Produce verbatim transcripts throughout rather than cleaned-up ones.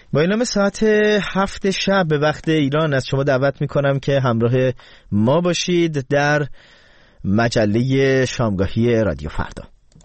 با اعلام ساعت هفت شب به وقت ایران از شما دعوت میکنم که همراه ما باشید در مجله شامگاهی رادیو فردا.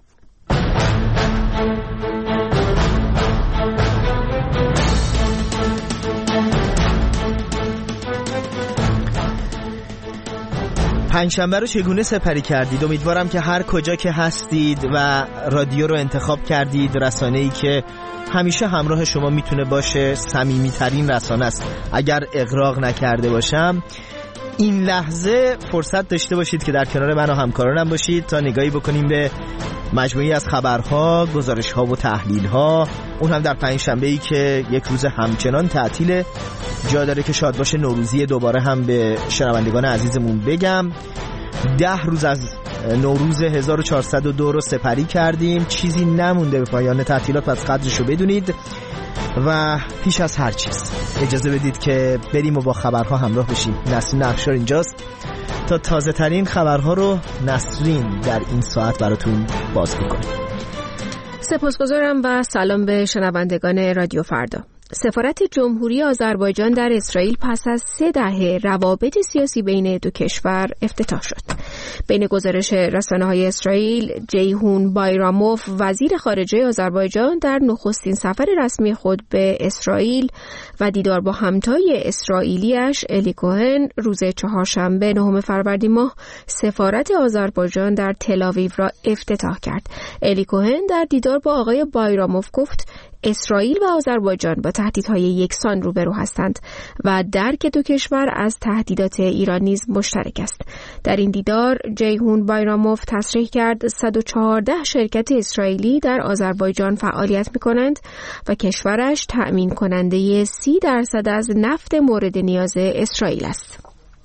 پنجشنبه رو چگونه سپری کردید؟ امیدوارم که هر کجا که هستید و رادیو رو انتخاب کردید، رسانه‌ای که همیشه همراه شما میتونه باشه صمیمی‌ترین رسانه است. اگر اغراق نکرده باشم این لحظه فرصت داشته باشید که در کنار من و همکارانم باشید تا نگاهی بکنیم به مجموعی از خبرها، گزارش‌ها و تحلیل‌ها، اون هم در پنجشنبه‌ای که یک روز همچنان تعطیل. جا داره که شاد باشه نوروزی دوباره هم به شنوندگان عزیزمون بگم. ده روز از نوروز هزار و چهارصد و دو رو سپری کردیم، چیزی نمونده به پایان تعطیلات، پس قدرش رو بدونید. و پیش از هر چیز اجازه بدید که بریم و با خبرها همراه بشیم. نسرین افشار اینجاست تا تازه ترین خبرها رو نسرین در این ساعت براتون باز میکنه. سپاسگزارم و سلام به شنوندگان رادیو فردا. سفارت جمهوری آذربایجان در اسرائیل پس از سه دهه روابط سیاسی بین دو کشور افتتاح شد. بین گزارش رسانه‌های اسرائیل، جیهون بایراموف وزیر خارجه آذربایجان در نخستین سفر رسمی خود به اسرائیل و دیدار با همتای اسرائیلیش الی کوهن روز چهارشنبه نهم فروردین ماه سفارت آذربایجان در تل‌آویو را افتتاح کرد. الی کوهن در دیدار با آقای بایراموف گفت اسرائیل و آذربایجان با تهدیدهای یکسان روبرو هستند و درک دو کشور از تهدیدات ایران نیز مشترک است. در این دیدار جیهون بایراموف تصریح کرد صد و چهارده شرکت اسرائیلی در آذربایجان فعالیت می‌کنند و کشورش تأمین کننده سی درصد از نفت مورد نیاز اسرائیل است.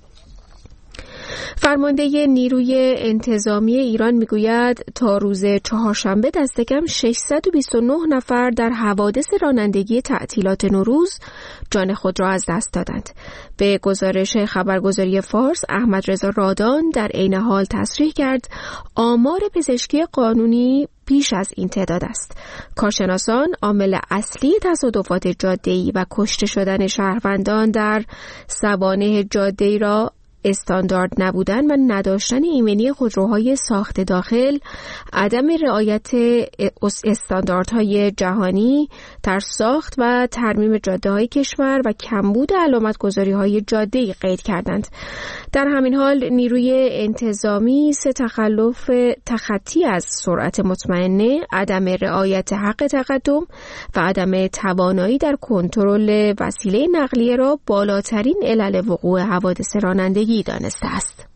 فرمانده نیروی انتظامی ایران میگوید تا روز چهارشنبه دست کم ششصد و بیست و نه نفر در حوادث رانندگی تعطیلات نوروز جان خود را از دست دادند. به گزارش خبرگزاری فارس، احمد رضا رادان در عین حال تصریح کرد آمار پزشکی قانونی بیش از این تعداد است. کارشناسان عامل اصلی تصادفات جاده‌ای و کشته شدن شهروندان در سوانح جاده‌ای را استاندارد نبودن و نداشتن ایمنی خودروهای ساخت داخل، عدم رعایت استانداردهای جهانی در ساخت و ترمیم جاده‌های کشور و کمبود علامت‌گذاری‌های جاده‌ای قید کردند. در همین حال نیروی انتظامی سه تخلف تخطی از سرعت مطمئنه، عدم رعایت حق تقدم و عدم توانایی در کنترل وسیله نقلیه را بالاترین علل وقوع حوادث رانندگی دانسته است.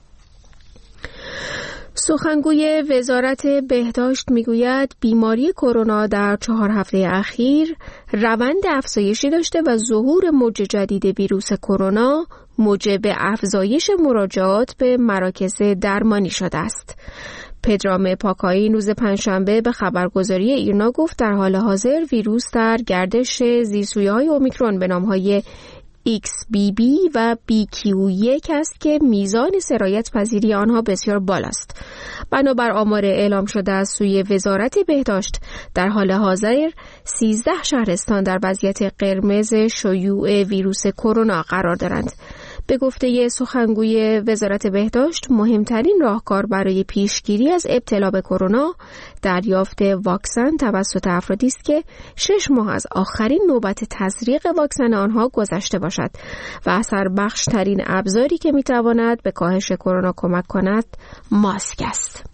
سخنگوی وزارت بهداشت میگوید بیماری کرونا در چهار هفته اخیر روند افزایشی داشته و ظهور موج جدید ویروس کرونا موجب افزایش مراجعات به مراکز درمانی شده است. پدرام پاکایی روز پنجشنبه به خبرگزاری ایرنا گفت در حال حاضر ویروس در گردش زیرسویه‌های اومیکرون به نام‌های ایکس بی بی و بی کیو یک است که میزان سرایت پذیری آنها بسیار بالاست. بنابر آمار اعلام شده از سوی وزارت بهداشت در حال حاضر سیزده شهرستان در وضعیت قرمز شیوع ویروس کرونا قرار دارند. به گفته سخنگوی وزارت بهداشت مهمترین راهکار برای پیشگیری از ابتلا به کرونا دریافت واکسن توسط افرادی است که شش ماه از آخرین نوبت تزریق واکسن آنها گذشته باشد و اثر بخش ترین ابزاری که میتواند به کاهش کرونا کمک کند ماسک است.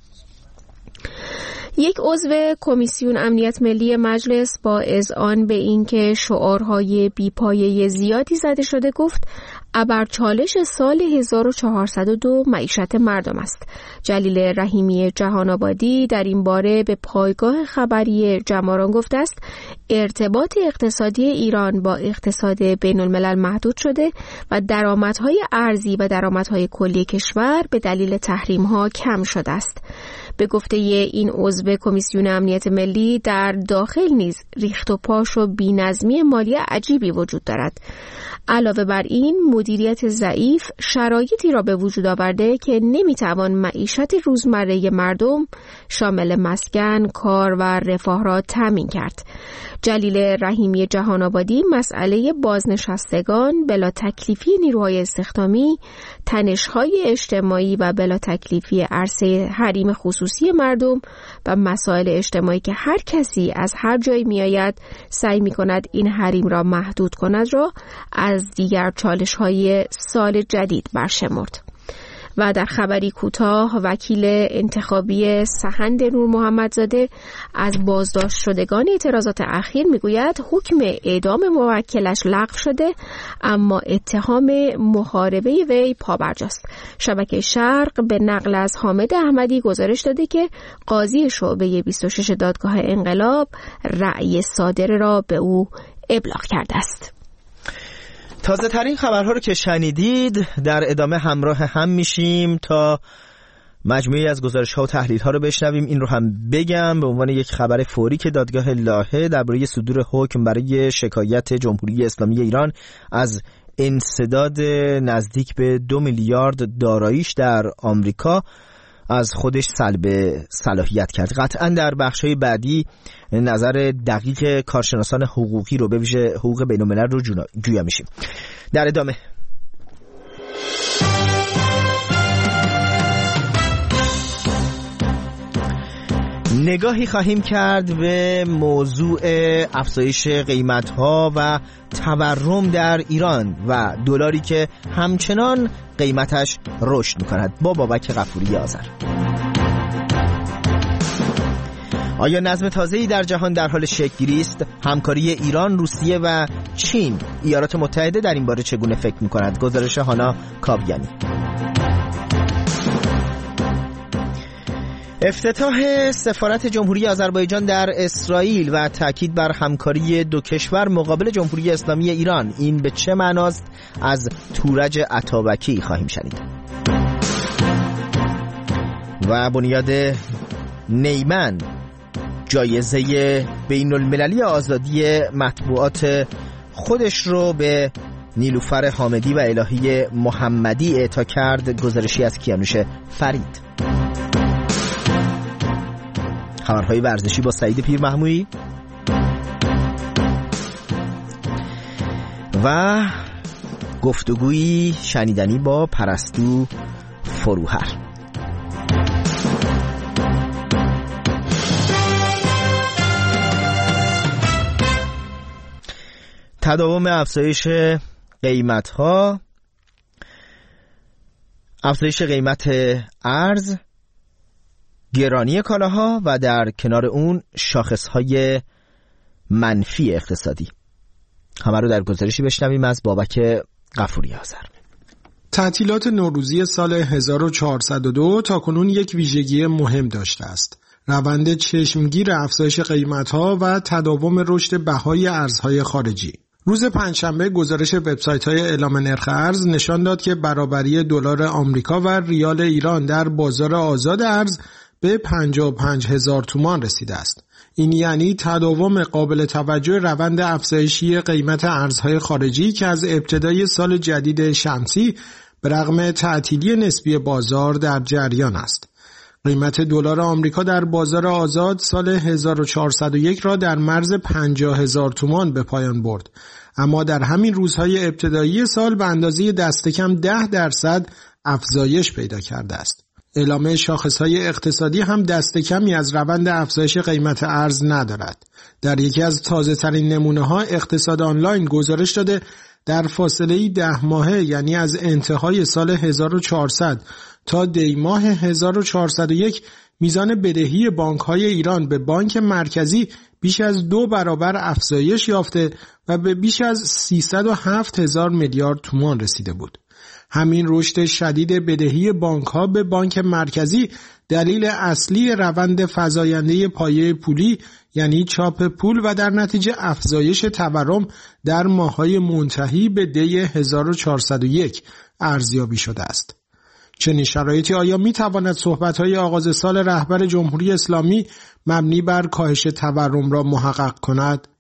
یک عضو کمیسیون امنیت ملی مجلس با اذعان به اینکه شعارهای بی‌پایه زیادی زده شده گفت ابرچالش سال هزار و چهارصد و دو معیشت مردم است. جلیل رحیمی جهان‌آبادی در این باره به پایگاه خبری جماران گفته است ارتباط اقتصادی ایران با اقتصاد بین الملل محدود شده و درآمدهای ارزی و درآمدهای کلی کشور به دلیل تحریم‌ها کم شده است. به گفته این عضو کمیسیون امنیت ملی در داخل نیز ریخت و پاش و بی‌نظمی مالی عجیبی وجود دارد. علاوه بر این مدیریت ضعیف شرایطی را به وجود آورده که نمیتوان معیشت روزمره مردم شامل مسکن، کار و رفاه را تامین کرد. جلیل رحیمی جهان‌آبادی مسئله بازنشستگان، بلا تکلیفی نیروهای استخدامی، تنش‌های اجتماعی و بلا تکلیفی عرصه حریم خصوصی مردم و مسائل اجتماعی که هر کسی از هر جایی میآید سعی می‌کند این حریم را محدود کند را از دیگر چالش‌های سال جدید برشمرد. و در خبری کوتاه وکیل انتخابی سحند نور محمدزاده از بازداشت شدگان اعتراضات اخیر میگوید حکم اعدام موکلش لغو شده اما اتهام محاربه وی پابرجاست. شبکه شرق به نقل از حامد احمدی گزارش داده که قاضی شعبه بیست و شش دادگاه انقلاب رأی صادر را به او ابلاغ کرده است. تازه ترین خبرها رو که شنیدید در ادامه همراه هم میشیم تا مجموعی از گزارش‌ها و تحلیل‌ها رو بشنویم. این رو هم بگم به عنوان یک خبر فوری که دادگاه لاهه درباره صدور حکم برای شکایت جمهوری اسلامی ایران از انسداد نزدیک به دو میلیارد داراییش در آمریکا از خودش سلب صلاحیت کرد. قطعا در بخش‌های بعدی نظر دقیق کارشناسان حقوقی رو به ویژه حقوق بین‌الملل رو جویا میشیم. در ادامه نگاهی خواهیم کرد به موضوع افزایش قیمت‌ها و تورم در ایران و دلاری که همچنان قیمتش رشد می‌کند با بابک غفوری آذر. آیا نظم تازه‌ای در جهان در حال شکل‌گیری است؟ همکاری ایران، روسیه و چین، ایالات متحده در این باره چگونه فکر می‌کند؟ گزارش هانا کاویانی. افتتاح سفارت جمهوری آذربایجان در اسرائیل و تاکید بر همکاری دو کشور مقابل جمهوری اسلامی ایران، این به چه معناست؟ از تورج عطابکی خواهیم شنید. و بنیاد نیمن جایزه بین المللی آزادی مطبوعات خودش رو به نیلوفر حامدی و الهی محمدی اعطا کرد. گزارشی از کیانوش فرید. خبرهای ورزشی با سعید پیرمحمودی و گفتگویی شنیدنی با پرستو فروهر. تداوم افزایش قیمت‌ها، افزایش قیمت ارز، گرانی کالاها و در کنار اون شاخصهای منفی اقتصادی. همه رو در گزارشی بشنویم از بابک غفوری آذر. تعطیلات نوروزی سال هزار و چهارصد و دو تاکنون یک ویژگی مهم داشته است: روند چشمگیر افزایش قیمت‌ها و تداوم رشد بهای ارزهای خارجی. روز پنجشنبه گزارش وبسایت‌های اعلام نرخ ارز نشان داد که برابری دلار آمریکا و ریال ایران در بازار آزاد ارز به پنجاه و پنج هزار تومان رسیده است. این یعنی تداوم قابل توجه روند افزایشی قیمت ارزهای خارجی که از ابتدای سال جدید شمسی به رغم تعطیلی نسبی بازار در جریان است. قیمت دلار آمریکا در بازار آزاد سال هزار و چهارصد و یک را در مرز پنجاه هزار تومان به پایان برد، اما در همین روزهای ابتدایی سال به اندازه دست کم ده درصد افزایش پیدا کرده است. اعلام شاخصهای اقتصادی هم دست کمی از روند افزایش قیمت ارز ندارد. در یکی از تازه ترین نمونه ها اقتصاد آنلاین گزارش داده در فاصله ده ماهه، یعنی از انتهای سال هزار و چهارصد تا دی ماه هزار و چهارصد و یک، میزان بدهی بانک‌های ایران به بانک مرکزی بیش از دو برابر افزایش یافته و به بیش از سیصد و هفت هزار میلیارد تومان رسیده بود. همین رشد شدید بدهی بانک‌ها به بانک مرکزی دلیل اصلی روند فزاینده پایه پولی، یعنی چاپ پول و در نتیجه افزایش تورم در ماه‌های منتهی به دی هزار و چهارصد و یک ارزیابی شده است. چنین شرایطی آیا می‌تواند صحبت‌های آغاز سال رهبر جمهوری اسلامی مبنی بر کاهش تورم را محقق کند؟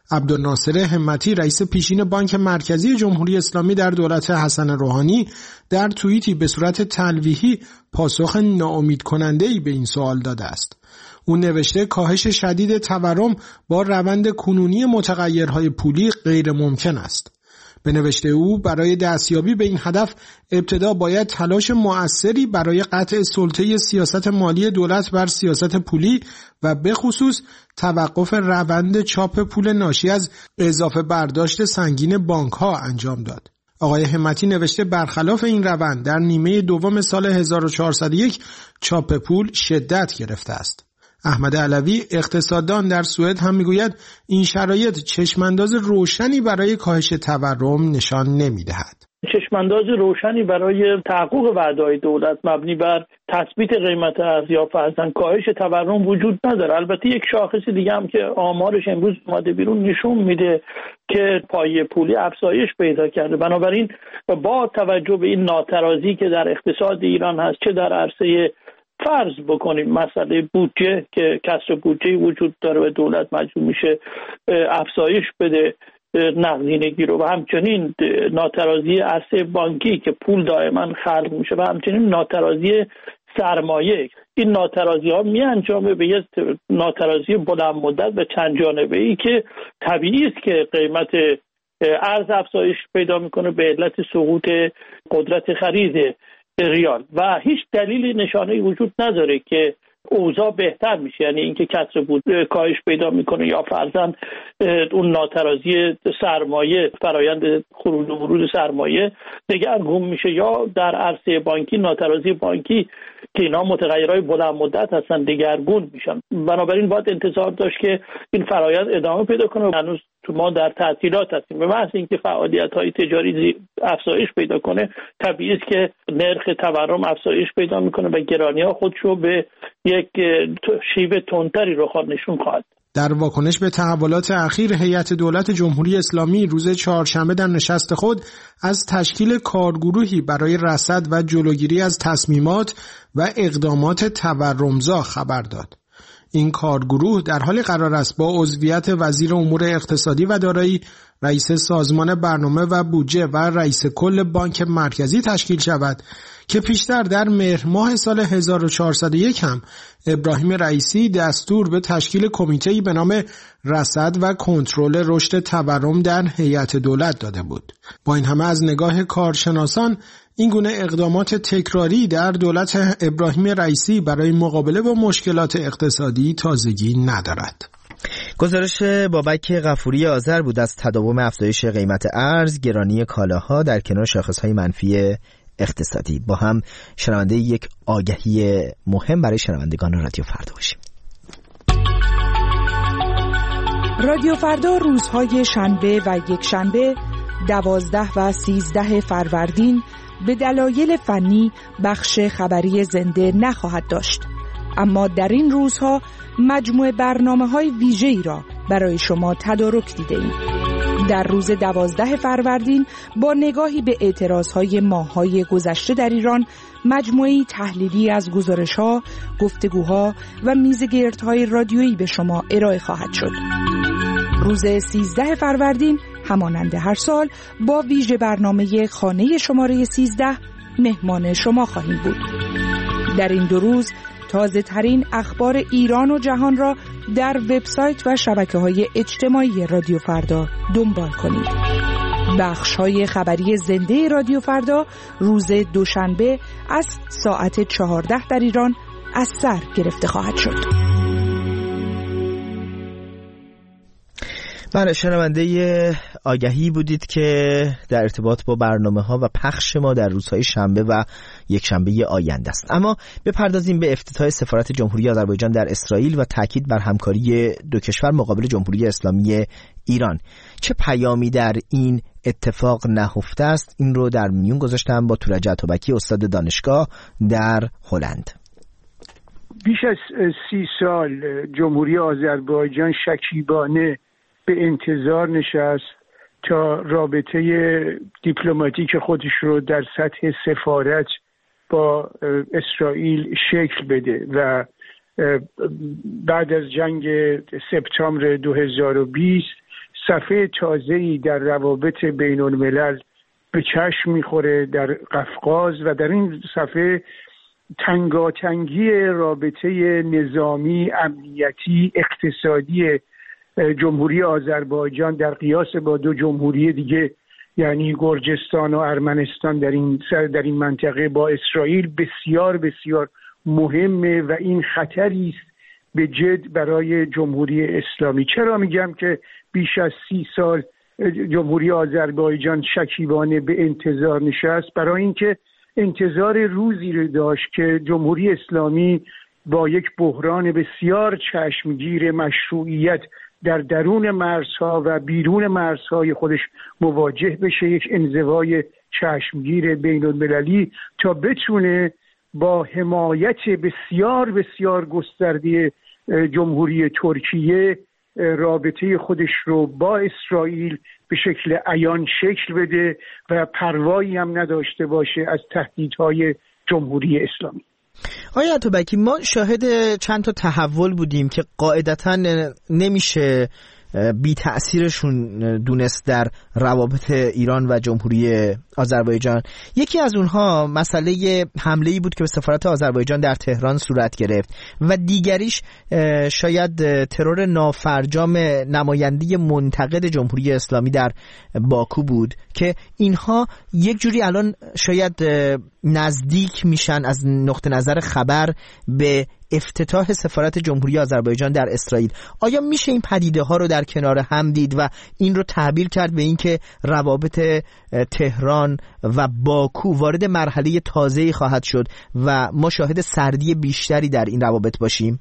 عبدالناصر همتی رئیس پیشین بانک مرکزی جمهوری اسلامی در دولت حسن روحانی در توییتی به صورت تلویحی پاسخ ناامید کننده‌ای به این سوال داده است. او نوشته کاهش شدید تورم با روند کنونی متغیرهای پولی غیر ممکن است. به نوشته او برای دستیابی به این هدف ابتدا باید تلاش مؤثری برای قطع سلطه سیاست مالی دولت بر سیاست پولی و به خصوص توقف روند چاپ پول ناشی از اضافه برداشت سنگین بانک‌ها انجام داد. آقای همتی نوشته برخلاف این روند در نیمه دوم سال هزار و چهارصد و یک چاپ پول شدت گرفته است. احمد علوی اقتصاددان در سوئد هم میگوید این شرایط چشمانداز روشنی برای کاهش تورم نشان نمیدهد. چشمانداز روشنی برای تحقق وعده‌های دولت مبنی بر تثبیت قیمت ارز یا فرضاً کاهش تورم وجود نداره. البته یک شاخص دیگه هم که آمارش امروز اومده بیرون نشون میده که پایه پولی افزایش پیدا کرده. بنابراین با توجه به این ناترازی که در اقتصاد ایران هست، چه در عرصه فرض بکنیم مسئله بودجه که کسر بودجه وجود داره و دولت مجبور میشه افزایش بده نقدینگی رو، و همچنین ناترازی عرصه بانکی که پول دائما خلق میشه، و همچنین ناترازی سرمایه. این ناترازی ها می انجامه به یک ناترازی بلند مدت و چند جانبه ای که طبیعی است که قیمت ارز افزایش پیدا میکنه به علت سقوط قدرت خرید ریال و هیچ دلیلی نشانه‌ای وجود نداره که اوضاع بهتر میشه، یعنی اینکه کسر بود کاهش پیدا میکنه یا فرضاً اون ناترازی سرمایه، فرایند خروج و ورود سرمایه دگرگون میشه، یا در عرصه بانکی ناترازی بانکی که اینا متغیرهای بلند مدت هستن دگرگون میشن. بنابراین باید انتظار داشت که این فرایند ادامه پیدا کنه. هنوز تو ما در تعطیلات هستیم. به محض اینکه فعالیت‌های تجاری افزایش پیدا کنه طبیعی است که نرخ تورم افزایش پیدا میکنه و گرانی‌ها خودشو به یک شیوه تندتری رخ نشون خواهد. در واکنش به تحولات اخیر هیئت دولت جمهوری اسلامی روز چهارشنبه در نشست خود از تشکیل کارگروهی برای رصد و جلوگیری از تصمیمات و اقدامات تورمزا خبر داد. این کارگروه در حال قرار است با عضویت وزیر امور اقتصادی و دارایی، رئیس سازمان برنامه و بودجه و رئیس کل بانک مرکزی تشکیل شود که پیشتر در مهر ماه سال هزار و چهارصد و یک هم ابراهیم رئیسی دستور به تشکیل کمیته‌ای به نام رصد و کنترل رشد تورم در هیئت دولت داده بود. با این همه از نگاه کارشناسان این گونه اقدامات تکراری در دولت ابراهیم رئیسی برای مقابله با مشکلات اقتصادی تازگی ندارد. گزارش بابک غفوری آذر بود از تداوم افزایش قیمت ارز، گرانی کالاها در کنار شاخص‌های منفی اقتصادی. با هم شنونده یک آگهی مهم برای شنوندگان رادیو فردا باشیم. رادیو فردا روزهای شنبه و یک شنبه دوازده و سیزده فروردین به دلایل فنی بخش خبری زنده نخواهد داشت، اما در این روزها مجموعه برنامه‌های ویژه‌ای را برای شما تدارک دیده‌ایم. در روز دوازده فروردین با نگاهی به اعتراضهای ماه‌های گذشته در ایران، مجموعه‌ای تحلیلی از گزارش‌ها، گفتگوها و میزگردهای رادیویی به شما ارائه خواهد شد. روز سیزده فروردین همانند هر سال با ویژه برنامه خانه شماره سیزده مهمان شما خواهیم بود. در این دو روز تازه ترین اخبار ایران و جهان را در وبسایت و شبکه‌های اجتماعی رادیو فردا دنبال کنید. بخش‌های خبری زنده رادیو فردا روز دوشنبه از ساعت چهارده در ایران از سر گرفته خواهد شد. بله، شنونده آگهی بودید که در ارتباط با برنامه‌ها و پخش ما در روزهای شنبه و یک شنبه آینده است. اما بپردازیم به افتتاح سفارت جمهوری آذربایجان در اسرائیل و تاکید بر همکاری دو کشور مقابل جمهوری اسلامی ایران. چه پیامی در این اتفاق نهفته است؟ این رو در میون گذاشتم با تورج عطابکی، استاد دانشگاه در هلند. بیش از سی سال جمهوری آذربایجان شکیبانه به انتظار نشست تا رابطه دیپلماتیک خودش رو در سطح سفارت با اسرائیل شکل بده و بعد از جنگ سپتامبر دو هزار و بیست صفحه تازه‌ای در روابط بین الملل به چشم میخوره در قفقاز و در این صفحه تنگاتنگی رابطه نظامی، امنیتی، اقتصادی جمهوری آذربایجان در قیاس با دو جمهوری دیگه یعنی گرجستان و ارمنستان در این در این منطقه با اسرائیل بسیار بسیار مهمه و این خطری است به جد برای جمهوری اسلامی. چرا میگم که بیش از سی سال جمهوری آذربایجان شکیبانه به انتظار نشست؟ برای اینکه انتظار روزی رو داشت که جمهوری اسلامی با یک بحران بسیار چشمگیر مشروعیت در درون مرزها و بیرون مرزهای خودش مواجه بشه، یک انزوای چشمگیر بین المللی، تا بتونه با حمایت بسیار بسیار گسترده جمهوری ترکیه رابطه خودش رو با اسرائیل به شکل عیان شکل بده و پروایی هم نداشته باشه از تهدیدهای جمهوری اسلامی. آقای عطابکی، ما شاهد چند تا تحول بودیم که قاعدتاً نمیشه بی تأثیرشون دونست در روابط ایران و جمهوری آذربایجان. یکی از اونها مسئله حمله‌ای بود که به سفارت آذربایجان در تهران صورت گرفت و دیگریش شاید ترور نافرجام نماینده منتقد جمهوری اسلامی در باکو بود که اینها یک جوری الان شاید نزدیک میشن از نقطه نظر خبر به افتتاح سفارت جمهوری آذربایجان در اسرائیل. آیا میشه این پدیده ها رو در کنار هم دید و این رو تعبیر کرد به این که روابط تهران و باکو وارد مرحله تازه‌ای خواهد شد و ما شاهد سردی بیشتری در این روابط باشیم؟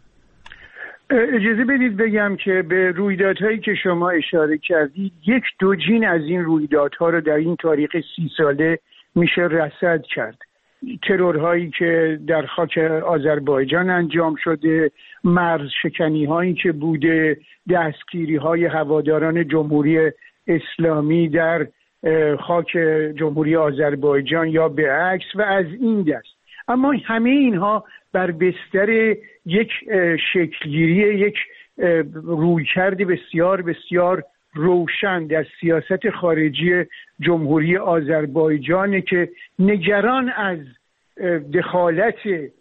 اجازه بدید بگم که به رویدادهایی که شما اشاره کردید یک دو جین از این رویدادها رو در این تاریخ سی ساله میشه رصد کرد. ترورهایی که در خاک آذربایجان انجام شده، مرز شکنی هایی که بوده، دستگیری های هواداران جمهوری اسلامی در خاک جمهوری آذربایجان یا به عکس و از این دست. اما همه اینها بر بستر یک شکلگیری، یک رویکرد بسیار بسیار روشن در سیاست خارجی جمهوری آذربایجان که نگران از دخالت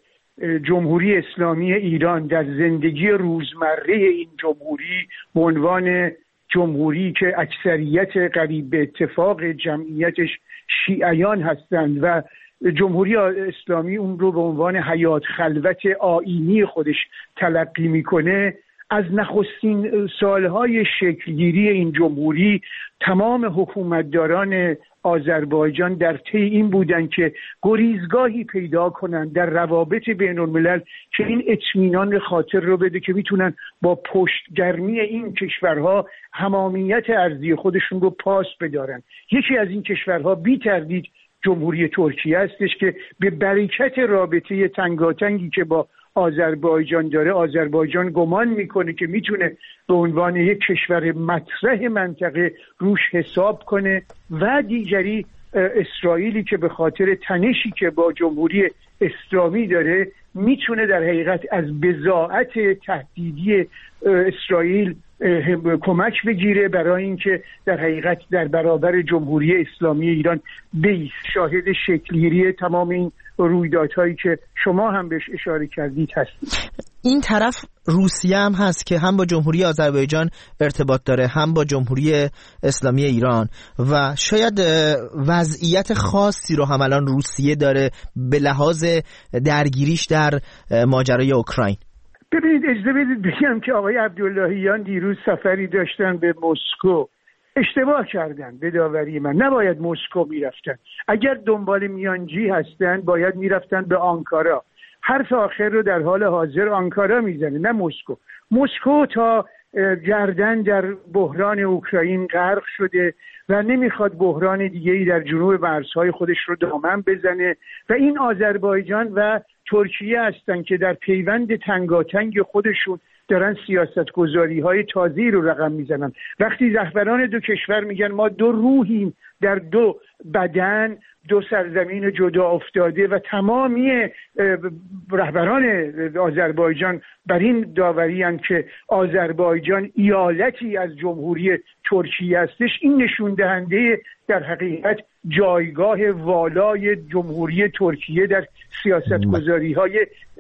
جمهوری اسلامی ایران در زندگی روزمره این جمهوری به عنوان جمهوری که اکثریت قریب به اتفاق جمعیتش شیعیان هستند و جمهوری اسلامی اون رو به عنوان حیات خلوت آیینی خودش تلقی میکنه. از نخستین سالهای شکلگیری این جمهوری تمام حکومتداران آذربایجان در طی این بودند که گریزگاهی پیدا کنند در روابط بین الملل که این اطمینان خاطر رو بده که میتونن با پشتگرمی این کشورها حمامیت ارضی خودشون رو پاس بدارن. یکی از این کشورها بی تردید جمهوری ترکیه هستش که به برکت رابطه تنگاتنگی که با آذربایجان داره، آذربایجان گمان میکنه که میتونه به عنوان یک کشور مطرح منطقه روش حساب کنه و دیگری اسرائیلی که به خاطر تنشی که با جمهوری اسلامی داره میتونه در حقیقت از بضاعت تهدیدی اسرائیل کمک بگیره برای اینکه در حقیقت در برابر جمهوری اسلامی ایران بیست. شاهد شکلگیری تمام این رویدادهایی که شما هم بهش اشاره کردید هستید. این طرف روسیه هم هست که هم با جمهوری آذربایجان ارتباط داره هم با جمهوری اسلامی ایران و شاید وضعیت خاصی رو هم الان روسیه داره به لحاظ درگیریش در ماجرای اوکراین. ببینید اجازه بدید بگم که آقای عبداللهیان دیروز سفری داشتن به مسکو. اشتباه کردن به داوری من. نباید مسکو میرفتن. اگر دنبال میانجی هستن باید میرفتن به آنکارا. حرف آخر رو در حال حاضر آنکارا میزنه نه مسکو. مسکو تا گردن در بحران اوکراین غرق شده و نمیخواد بحران دیگه‌ای در جنوب مرزهای خودش رو دامن بزنه و این آذربایجان و ترکیه هستن که در پیوند تنگاتنگ خودشون دارن سیاستگذاری‌های تازه‌ای رو رقم میزنن. وقتی رهبران دو کشور میگن ما دو روحیم در دو بدن دو سرزمین جدا افتاده و تمامی رهبران آذربایجان بر این داوری هستند که آذربایجان ایالتی از جمهوری ترکیه هستش. این نشون دهنده در حقیقت جایگاه والای جمهوری ترکیه در سیاستگذاری های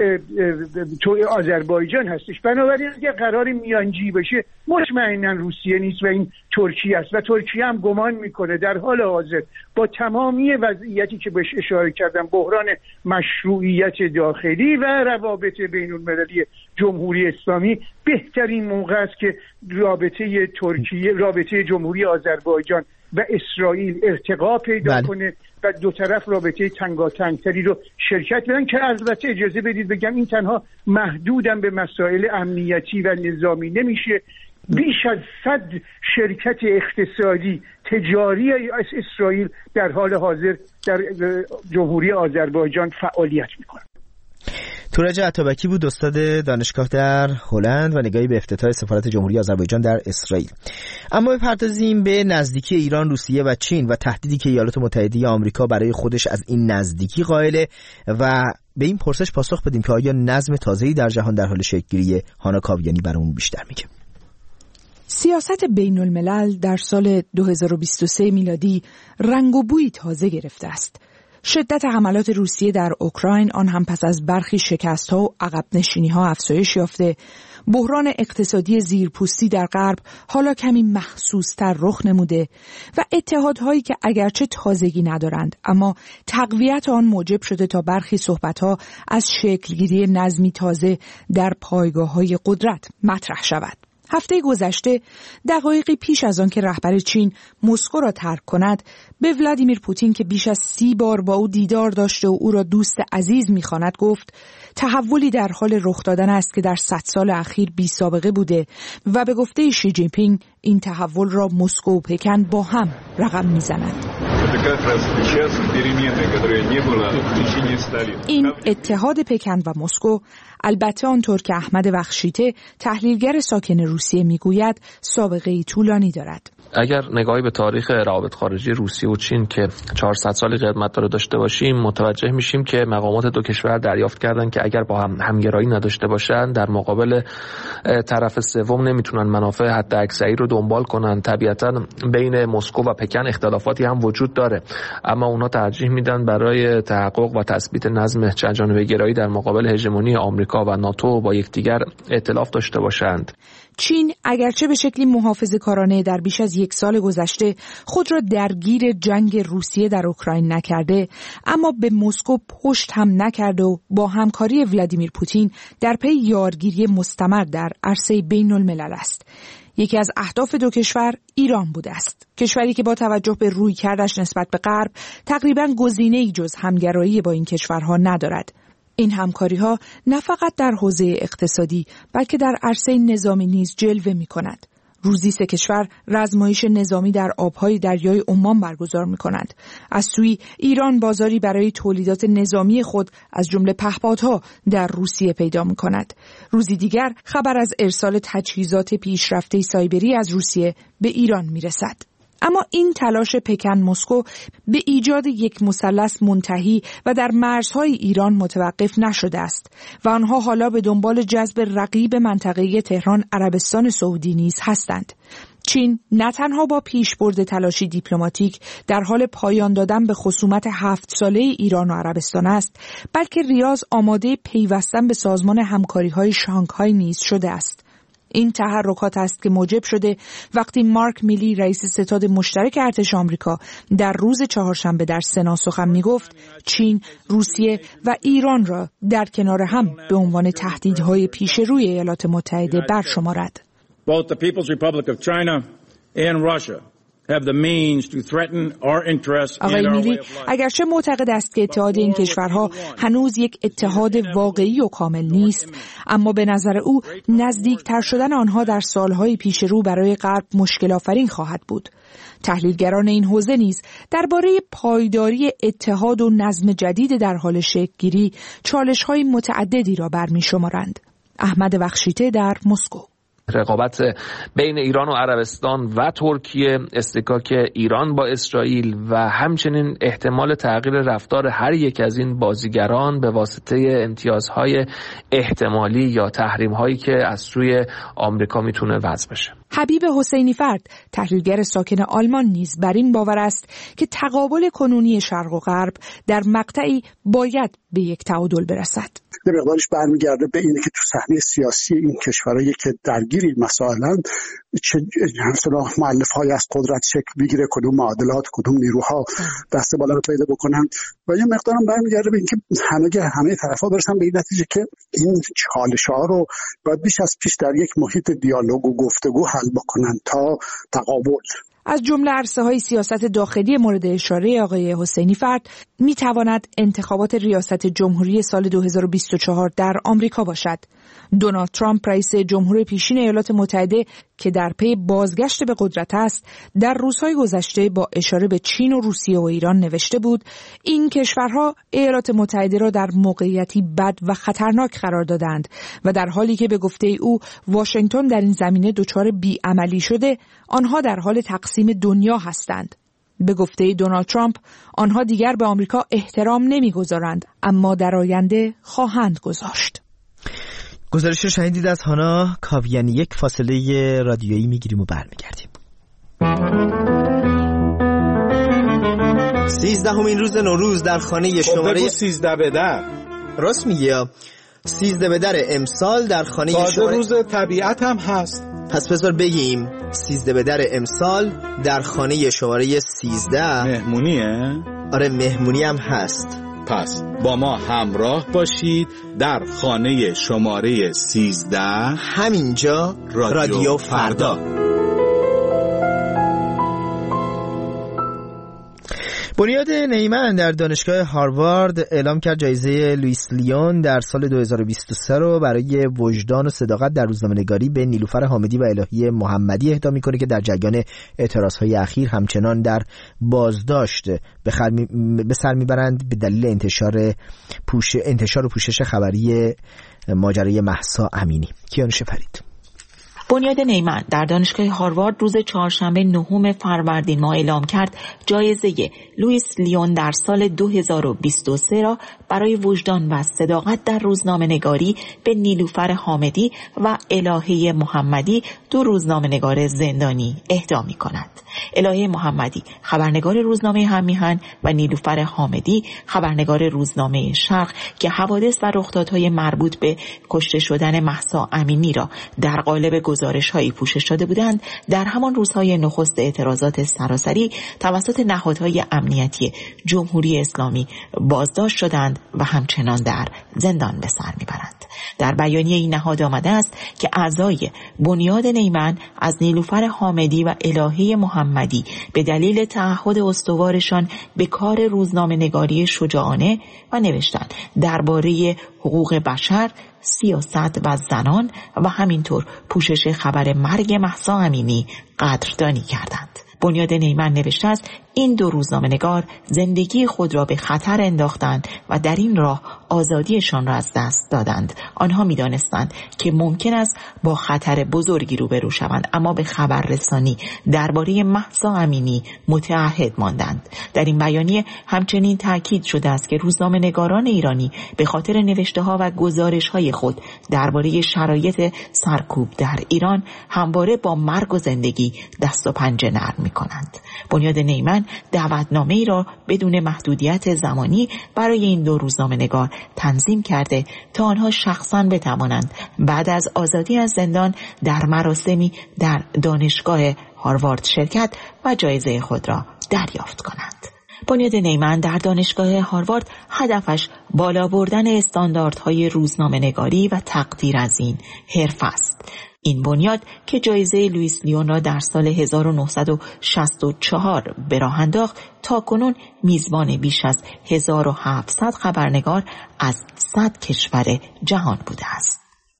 آذربایجان هستش. بنابراین اگر قرار میانجی بشه مطمئنا روسیه نیست و این ترکیه است و ترکیه هم گمان میکنه در حال حاضر با تمامی وضعیتی که بهش اشاره کردم، بحران مشروعیت داخلی و روابط بین المللی جمهوری اسلامی، بهترین موقع است که رابطه ترکیه رابطه جمهوری آذربایجان و اسرائیل ارتقا پیدا بله. کنه و دو طرف رابطه تنگاتنگتری رو شرکت بدن که البته اجازه بدید بگم این تنها محدودم به مسائل امنیتی و نظامی نمیشه. بیش از صد شرکت اقتصادی تجاری اسرائیل در حال حاضر در جمهوری آذربایجان فعالیت میکنه. تورج عطابکی بود، استاد دانشگاه در هلند و نگاهی به افتتاح سفارت جمهوری آذربایجان در اسرائیل. اما بپردازیم به نزدیکی ایران، روسیه و چین و تهدیدی که ایالات متحده آمریکا برای خودش از این نزدیکی قائله و به این پرسش پاسخ بدیم که آیا نظم تازه‌ای در جهان در حال شکل‌گیری. هانا کاویانی برامون بیشتر میگه. سیاست بین الملل در سال دو هزار و بیست و سه میلادی رنگ و بویی تازه گرفته است. شدت حملات روسیه در اوکراین، آن هم پس از برخی شکست‌ها و عقب نشینی‌ها افزایش یافته، بحران اقتصادی زیرپوستی در غرب حالا کمی محسوس‌تر رخ نموده و اتحادهایی که اگرچه تازگی ندارند اما تقویت آن موجب شده تا برخی صحبت‌ها از شکلگیری نظمی تازه در پایگاه‌های قدرت مطرح شود. هفته گذشته، دقایقی پیش از آن که رهبر چین مسکو را ترک کند، به ولادیمیر پوتین که بیش از سی بار با او دیدار داشته و او را دوست عزیز می‌خواند گفت تحولی در حال رخ دادن است که در صد سال اخیر بی سابقه بوده و به گفته شی جین پینگ این تحول را مسکو و پکن با هم رقم می‌زنند. این اتحاد پکن و مسکو، البته آنطور که احمد وخشیته تحلیلگر ساکن روسیه میگوید، سابقه‌ای طولانی دارد. اگر نگاهی به تاریخ روابط خارجی روسیه و چین که چهارصد سالی قدمت داره داشته باشیم، متوجه میشیم که مقامات دو کشور دریافت کردن که اگر با هم همگرایی نداشته باشن، در مقابل طرف سوم نمیتونن منافع حد اکثری رو دنبال کنن. طبیعتاً بین مسکو و پکن اختلافاتی هم وجود داره، اما اونا ترجیح میدن برای تحقق و تثبیت نظم چند جانبه گرایی در مقابل هژمونی آمریکا و ناتو با یکدیگر ائتلاف داشته باشند. چین اگرچه به شکلی محافظه‌کارانه در بیش از یک سال گذشته خود را درگیر جنگ روسیه در اوکراین نکرده، اما به مسکو پشت هم نکرده و با همکاری ولادیمیر پوتین در پی یارگیری مستمر در عرصه بین الملل است. یکی از اهداف دو کشور ایران بوده است، کشوری که با توجه به رویکردش نسبت به غرب تقریباً گزینه‌ای جز همگرایی با این کشورها ندارد. این همکاری‌ها نه فقط در حوزه اقتصادی بلکه در عرصه نظامی نیز جلوه می‌کند. روزی سه کشور رزمایش نظامی در آب‌های دریای عمان برگزار می‌کنند. از سوی ایران بازاری برای تولیدات نظامی خود از جمله پهپادها در روسیه پیدا می‌کند. روزی دیگر خبر از ارسال تجهیزات پیشرفته سایبری از روسیه به ایران می‌رسد. اما این تلاش پکن مسکو به ایجاد یک مثلث منتهی و در مرزهای ایران متوقف نشده است و آنها حالا به دنبال جذب رقیب منطقه‌ای تهران عربستان سعودی نیز هستند. چین نه تنها با پیشبرد تلاشی دیپلماتیک در حال پایان دادن به خصومت هفت ساله ایران و عربستان است، بلکه ریاض آماده پیوستن به سازمان همکاری‌های شانگهای نیز شده است. این تحرکات است که موجب شده وقتی مارک میلی رئیس ستاد مشترک ارتش آمریکا در روز چهارشنبه در سنا سخن میگفت چین، روسیه و ایران را در کنار هم به عنوان تهدیدهای پیش روی ایالات متحده برشمارد. Both the People's Republic of China and Russia have the means to threaten our interests and our way of life. آقای میلی اگرچه معتقد است که اتحاد این کشورها هنوز یک اتحاد واقعی و کامل نیست، اما به نظر او نزدیکتر شدن آنها در سالهای پیش رو برای غرب مشکل آفرین خواهد بود. تحلیلگران این حوزه نیز درباره پایداری اتحاد و نظم جدید در حال شکل‌گیری چالش‌های متعددی را برمی‌شمارند. احمد وخشیته در مسکو. رقابت بین ایران و عربستان و ترکیه، اصطکاک ایران با اسرائیل و همچنین احتمال تغییر رفتار هر یک از این بازیگران به واسطه امتیازهای احتمالی یا تحریم‌هایی که از سوی آمریکا میتونه وضع بشه. حبیب حسینی فرد، تحلیلگر ساکن آلمان، نیز بر این باور است که تقابل کنونی شرق و غرب در مقطعی باید به یک تعادل برسد. یه مقدارش برمیگرده به اینه که تو صحنه سیاسی این کشورهایی که درگیری مسائلاً چه مثلا مؤلفه‌های از قدرت شکل بگیره، کدوم معادلات، کدوم نیروها دست بالا رو پیدا بکنن و یه مقدارم برمیگرده به اینکه همه همه طرفا برسن به این نتیجه که این چالش‌ها رو باید بیش از پیش در یک محیط دیالوگ و گفتگو حل بکنن تا تقابل. از جمله عرصه‌های سیاست داخلی مورد اشاره آقای حسینی فرد می‌تواند انتخابات ریاست جمهوری سال دو هزار و بیست و چهار در آمریکا باشد. دونالد ترامپ رئیس جمهور پیشین ایالات متحده که در پی بازگشت به قدرت است، در روزهای گذشته با اشاره به چین و روسیه و ایران نوشته بود این کشورها ایالات متحده را در موقعیتی بد و خطرناک قرار دادند و در حالی که به گفته او واشنگتن در این زمینه دچار بیعملی شده، آنها در حال تقسیم دنیا هستند. به گفته دونالد ترامپ آنها دیگر به آمریکا احترام نمیگذارند، اما در آینده خواهند گذاشت. گزارش رو شنیدید از هانا کاویانی. یک فاصله رادیویی میگیریم و برمیگردیم. سیزدهمین روز نوروز در خانه شماره سیزده به در راست میگه سیزده به در امسال در خانه شماره روز طبیعت هم هست. پس بذار بگیم سیزده به در امسال در خانه شماره سیزده مهمونیه؟ آره مهمونی هم هست. پس با ما همراه باشید در خانه شماره سیزده، همینجا رادیو, رادیو فردا. بنیاد نیمن در دانشگاه هاروارد اعلام کرد جایزه لوئیس لیون در سال دو هزار و بیست و سه رو برای وجدان و صداقت در روزنامه‌نگاری به نیلوفر حامدی و الهی محمدی اهدا می‌کنه که در جریان اعتراض‌های اخیر همچنان در بازداشت به سر می‌برند به دلیل انتشار پوش انتشار و پوشش خبری ماجرای مهسا امینی. کیانوش فرید. بنیاد نیمن در دانشگاه هاروارد روز چهارشنبه نهم فروردین ماه اعلام کرد جایزه لوئیس لیون در سال دو هزار و بیست و سه را برای وجدان و صداقت در روزنامه‌نگاری به نیلوفر حامدی و الهه محمدی، دو روزنامه‌نگار زندانی، اهدا می‌کند. الهه محمدی خبرنگار روزنامه هم‌میهن و نیلوفر حامدی خبرنگار روزنامه شرق که حوادث و رخدادهای مربوط به کشته شدن مهسا امینی را در قالب گزارش‌هایی پوشش داده بودند، در همان روزهای نخست اعتراضات سراسری توسط نهادهای امنیتی جمهوری اسلامی بازداشت شدند و همچنان در زندان به سر می‌برند. در بیانیه این نهاد آمده است که اعضای بنیاد نیمن از نیلوفر حامدی و الهه محمدی به دلیل تعهد استوارشان به کار روزنامه‌نگاری شجاعانه و نوشتن درباره حقوق بشر، سیاست و زنان و همینطور پوشش خبر مرگ مهسا امینی قدردانی کردند. بنیاد نیمن نوشته است این دو روزنامه‌نگار زندگی خود را به خطر انداختند و در این راه آزادیشان را از دست دادند. آنها می‌دانستند که ممکن است با خطر بزرگی روبرو شوند، اما به خبررسانی درباره مهسا امینی متعهد ماندند. در این بیانیه همچنین تاکید شده است که روزنامه‌نگاران ایرانی به خاطر نوشته‌ها و گزارش‌های خود درباره شرایط سرکوب در ایران همواره با مرگ و زندگی دست و پنجه نرم می‌کنند. بنیاد نیمن دعوتنامه ای را بدون محدودیت زمانی برای این دو روزنامه‌نگار تنظیم کرده تا آنها شخصاً بتوانند بعد از آزادی از زندان در مراسمی در دانشگاه هاروارد شرکت و جایزه خود را دریافت کنند. بنیاد نیمن در دانشگاه هاروارد هدفش بالا بردن استانداردهای روزنامه‌نگاری و تقدیر از این حرفه است. این بنیاد که جایزه لوئیس لیون را در سال هزار و نهصد و شصت و چهار به راه انداخت، تاکنون میزبان بیش از هزار و هفتصد خبرنگار از صد کشور جهان بوده است.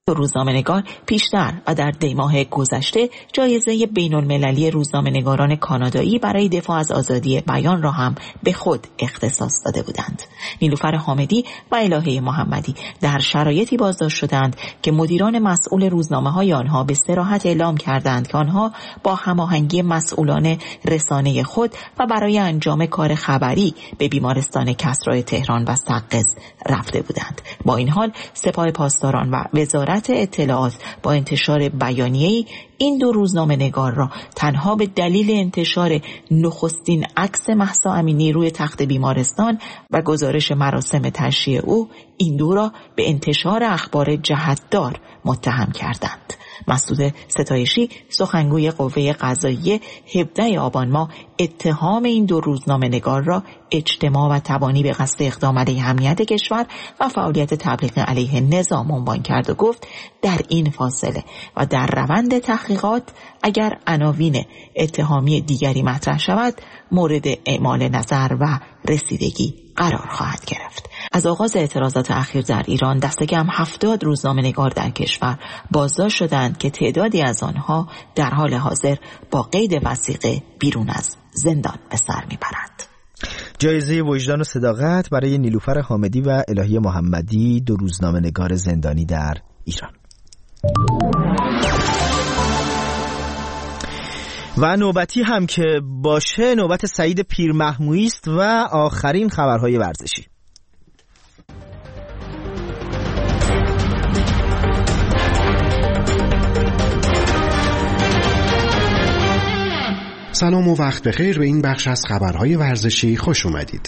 روزنامه‌نگار پیشتر و در دیماه گذشته جایزه بین‌المللی روزنامه‌نگاران کانادایی برای دفاع از آزادی بیان را هم به خود اختصاص داده بودند. نیلوفر حامدی و الهه محمدی در شرایطی بازداشت شدند که مدیران مسئول روزنامه‌های آنها به صراحت اعلام کردند که آنها با هماهنگی مسئولان رسانه خود و برای انجام کار خبری به بیمارستان کسری تهران و سقز رفته بودند. با این حال سپاه پاسداران و وزارت اطلاعات با انتشار بیانیه‌ای این دو روزنامه‌نگار را تنها به دلیل انتشار نخستین عکس مهسا امینی روی تخت بیمارستان و گزارش مراسم تشییع او این دو را به انتشار اخبار جهت‌دار متهم کردند. مسعود ستایشی سخنگوی قوه قضاییه هفدهم آبان ماه اتهام این دو روزنامه‌نگار را اجتماع و تبانی به قصد اقدام علیه امنیت کشور و فعالیت تبلیغ علیه نظام عنوان کرد و گفت در این فاصله و در روند تحقیقات اگر عناوین اتهامی دیگری مطرح شود مورد اعمال نظر و رسیدگی قرار خواهد گرفت. از آغاز اعتراضات اخیر در ایران دست کم هفتاد روزنامه‌نگار در کشور بازداشت شدند که تعدادی از آنها در حال حاضر با قید وثیقه بیرون از زندان به سر میبرند. جایزه وجدان و صداقت برای نیلوفر حامدی و الهه محمدی، دو روزنامه‌نگار زندانی در ایران. و نوبتی هم که باشه نوبت سعید پیرمحمویی است و آخرین خبرهای ورزشی. سلام و وقت بخیر، به این بخش از خبرهای ورزشی خوش اومدید.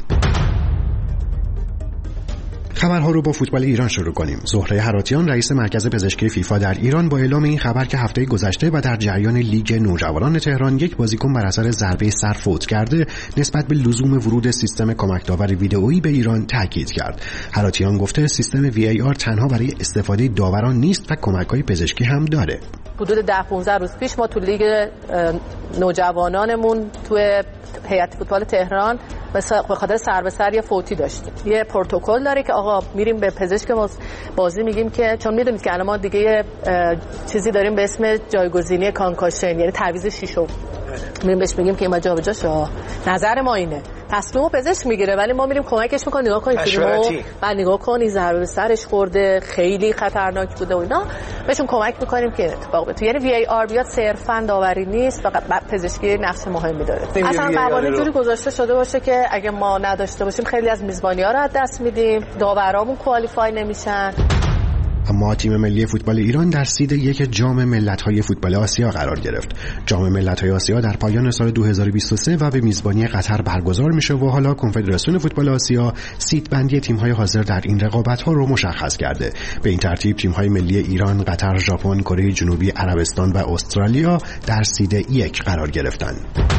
خبرها رو با فوتبال ایران شروع کنیم. زهره هراتیان رئیس مرکز پزشکی فیفا در ایران با اعلام این خبر که هفته گذشته و در جریان لیگ نوجوانان تهران یک بازیکن بر اثر ضربه سر فوت کرده، نسبت به لزوم ورود سیستم کمک داور ویدئویی به ایران تاکید کرد. هراتیان گفته سیستم وی ای آر تنها برای استفاده داوران نیست و کمک‌های پزشکی هم داره. حدود ده پانزده روز پیش ما تو لیگ نوجوانانمون تو هیئت فوتبال تهران به خاطر سر به سر یه فوتی داشتیم. یه پروتکل داره که آقا میریم به پزشک بازی میگیم که چون میدونید که الان ما دیگه چیزی داریم به اسم جایگزینی کانکاشن، یعنی تعویض شیشم، میریم بهش میگیم که این ما جابجا شه. نظر ما اینه تصمیمو پزشک میگیره ولی ما میریم کمکش میکنیم. نگاه کنید فیلمو و نگاه کنید ضربه به سرش خورده، خیلی خطرناک بوده و اینا، بهشون کمک میکنیم که اتفاق بیفته. یعنی وی ای آر بیاد صرفا داوری نیست، فقط پزشکی نقش مهمی داره. اصلا قوانین جوری گذاشته شده باشه که اگه ما نداشته باشیم خیلی از میزبانی‌ها رو از دست میدیم، داورامون کوالیفای نمیشن. اما تیم ملی فوتبال ایران در سید یک جام ملت‌های فوتبال آسیا قرار گرفت. جام ملت‌های آسیا در پایان سال دو هزار و بیست و سه و به میزبانی قطر برگزار میشه و حالا کنفدراسیون فوتبال آسیا سید بندی تیم‌های حاضر در این رقابت‌ها رو مشخص کرده. به این ترتیب تیم‌های ملی ایران، قطر، ژاپن، کره جنوبی، عربستان و استرالیا در سید یک قرار گرفتند.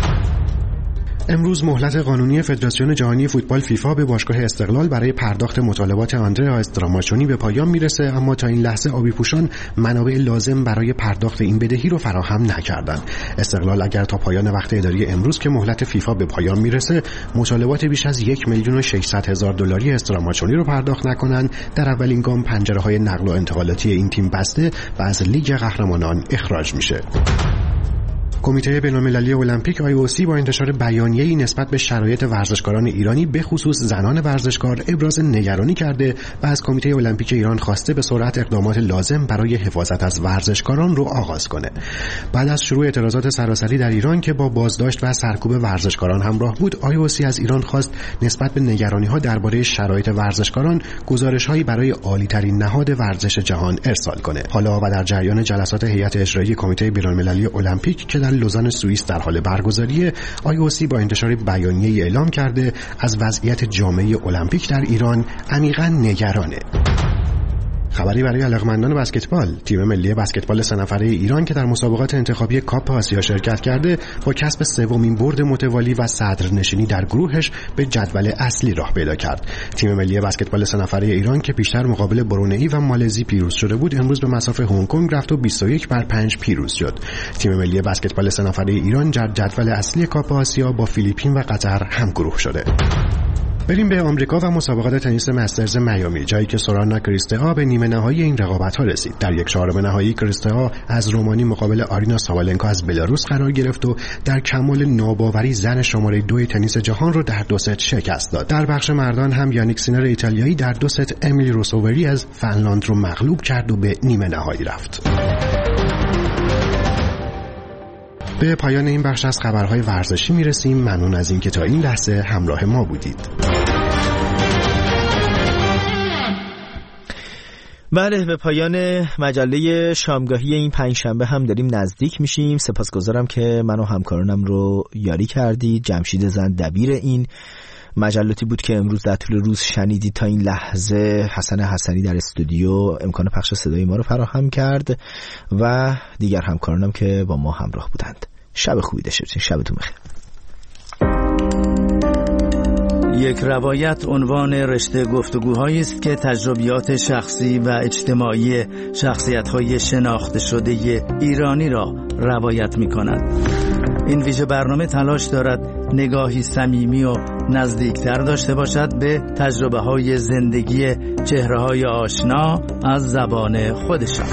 امروز مهلت قانونی فدراسیون جهانی فوتبال فیفا به باشگاه استقلال برای پرداخت مطالبات آندره استراماچونی به پایان میرسه، اما تا این لحظه آبی پوشان منابع لازم برای پرداخت این بدهی رو فراهم نکردند. استقلال اگر تا پایان وقت اداری امروز که مهلت فیفا به پایان میرسه مطالبات بیش از یک میلیون و ششصد هزار دلاری استراماچونی رو پرداخت نکنند، در اولین گام پنجره‌های نقل و انتقالاتی این تیم بسته و از لیگ قهرمانان اخراج میشه. کمیته بین‌المللی المپیک آی او سی با انتشار بیانیه‌ای نسبت به شرایط ورزشکاران ایرانی به خصوص زنان ورزشکار ابراز نگرانی کرده و از کمیته المپیک ایران خواسته به سرعت اقدامات لازم برای حفاظت از ورزشکاران رو آغاز کنه. بعد از شروع اعتراضات سراسری در ایران که با بازداشت و سرکوب ورزشکاران همراه بود، آی او سی از ایران خواست نسبت به نگرانی‌ها درباره شرایط ورزشکاران گزارش‌هایی برای عالی‌ترین نهاد ورزش جهان ارسال کنه. حالا و در جریان جلسات هیئت اجرایی کمیته بین‌المللی المپیک که در لوزان سوئیس در حال برگزاری، آی او سی با انتشار بیانیه‌ای اعلام کرده از وضعیت جامعه المپیک در ایران عمیقاً نگرانه. خبری برای علاقه‌مندان بسکتبال: تیم ملی بسکتبال سه نفره ایران که در مسابقات انتخابی کاپ آسیا شرکت کرده با کسب سومین برد متوالی و صدرنشینی در گروهش به جدول اصلی راه پیدا کرد. تیم ملی بسکتبال سه نفره ایران که پیشتر مقابل برونئی و مالزی پیروز شده بود، امروز به مصاف هنگ کنگ رفت و بیست و یک بر پنج پیروز شد. تیم ملی بسکتبال سه نفره ایران در جدول اصلی کاپ آسیا با فیلیپین و قطر هم گروه شده. بریم به آمریکا و مسابقات تنیس مسترز میامی، جایی که سورانا کریستئا به نیمه نهایی این رقابت‌ها رسید. در یک چهارم نهایی کریستئا از رومانی مقابل آرینا سابالنکا از بلاروس قرار گرفت و در کمال ناباوری زن شماره دو تنیس جهان رو در دو ست شکست داد. در بخش مردان هم یانیک سینر ایتالیایی در دو ست امیلی روسووری از فنلاند رو مغلوب کرد و به نیمه نهایی رفت. به پایان این بخش از خبرهای ورزشی میرسیم. ممنون از اینکه تا این لحظه همراه ما بودید. بله، به پایان مجله شامگاهی این پنجشنبه هم داریم نزدیک میشیم. سپاسگزارم که من و همکارانم رو یاری کردید. جمشید زند دبیر این مجلاتی بود که امروز در طول روز شنیدید. تا این لحظه حسن حسنی در استودیو امکان پخش صدای ما رو فراهم کرد و دیگر همکارانم که با ما همراه بودند. شب خوبی داشته باشید. شبتون بخیر. یک روایت عنوان رشته گفتگوهایی است که تجربیات شخصی و اجتماعی شخصیت‌های شناخته شده ایرانی را روایت می‌کند. این ویژه برنامه تلاش دارد نگاهی صمیمی و نزدیکتر داشته باشد به تجربه‌های زندگی چهره‌های آشنا از زبان خودشان.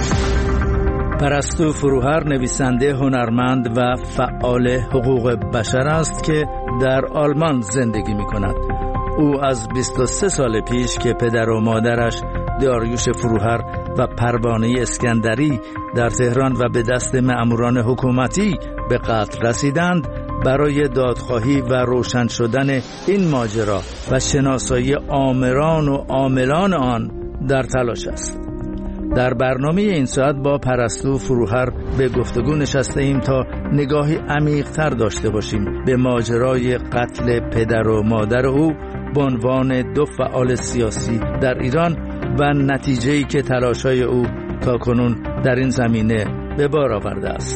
پرستو فروهر نویسنده هنرمند و فعال حقوق بشر است که در آلمان زندگی می‌کند. او از بیست و سه سال پیش که پدر و مادرش داریوش فروهر و پروانه اسکندری در تهران و به دست مأموران حکومتی به قتل رسیدند، برای دادخواهی و روشن شدن این ماجرا و شناسایی آمران و عاملان آن در تلاش است. در برنامه این ساعت با پرستو فروهر به گفتگو نشسته ایم تا نگاهی عمیق‌تر داشته باشیم به ماجرای قتل پدر و مادر او به عنوان دو فعال سیاسی در ایران و نتیجه‌ای که تلاش‌های او تاکنون در این زمینه به بار آورده است.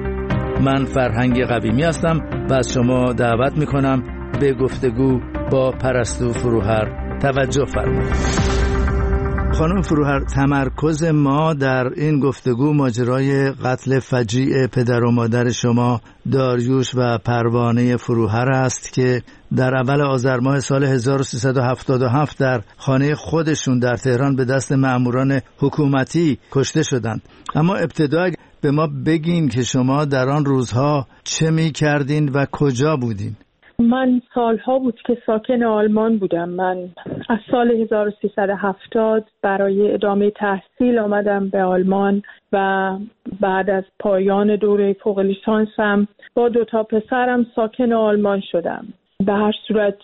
من فرهنگ قویمی هستم و از شما دعوت می‌کنم به گفتگو با پرستو فروهر توجه فرمایید. خانم فروهر، تمرکز ما در این گفتگو ماجرای قتل فجیع پدر و مادر شما داریوش و پروانه فروهر است که در اول آذر ماه سال هزار و سیصد و هفتاد و هفت در خانه خودشون در تهران به دست مأموران حکومتی کشته شدند. اما ابتدا به ما بگین که شما در آن روزها چه می کردین و کجا بودین؟ من سالها بود که ساکن آلمان بودم. من از سال هزار و سیصد و هفتاد برای ادامه تحصیل آمدم به آلمان و بعد از پایان دوره فوق لیسانسم با دو تا پسرم ساکن آلمان شدم. به هر صورت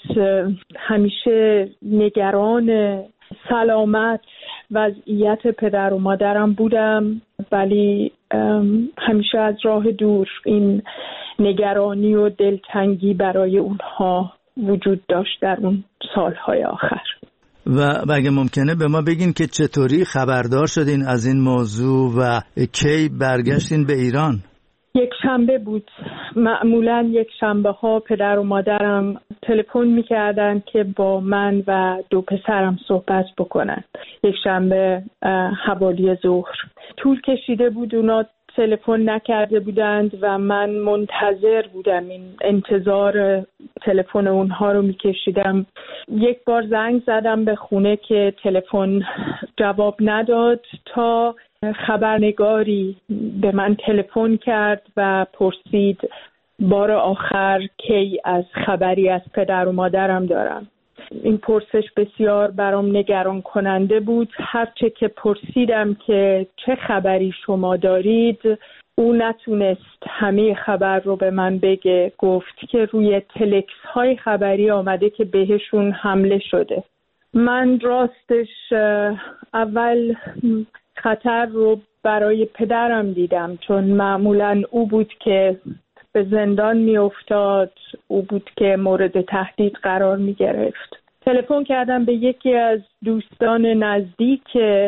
همیشه نگران سلامت وضعیت پدر و مادرم بودم، ولی همیشه از راه دور این نگرانی و دلتنگی برای اونها وجود داشت در اون سالهای آخر. و اگه ممکنه به ما بگین که چطوری خبردار شدین از این موضوع و کی برگشتین به ایران؟ یک شنبه بود. معمولا یک شنبه ها پدر و مادرم تلفن میکردن که با من و دو پسرم صحبت بکنن. یک شنبه حوالی ظهر. طول کشیده بود، اونا تلفن نکرده بودند و من منتظر بودم، این انتظار تلفن اونها رو میکشیدم. یک بار زنگ زدم به خونه که تلفن جواب نداد تا خبرنگاری به من تلفن کرد و پرسید بار آخر کی از خبری از پدر و مادرم دارم. این پرسش بسیار برام نگران کننده بود. هرچه که پرسیدم که چه خبری شما دارید، او نتونست همه خبر رو به من بگه. گفت که روی تلکس های خبری آمده که بهشون حمله شده. من راستش اول خطر رو برای پدرم دیدم، چون معمولاً او بود که به زندان می افتاد، او بود که مورد تهدید قرار می گرفت. تلفن کردم به یکی از دوستان نزدیک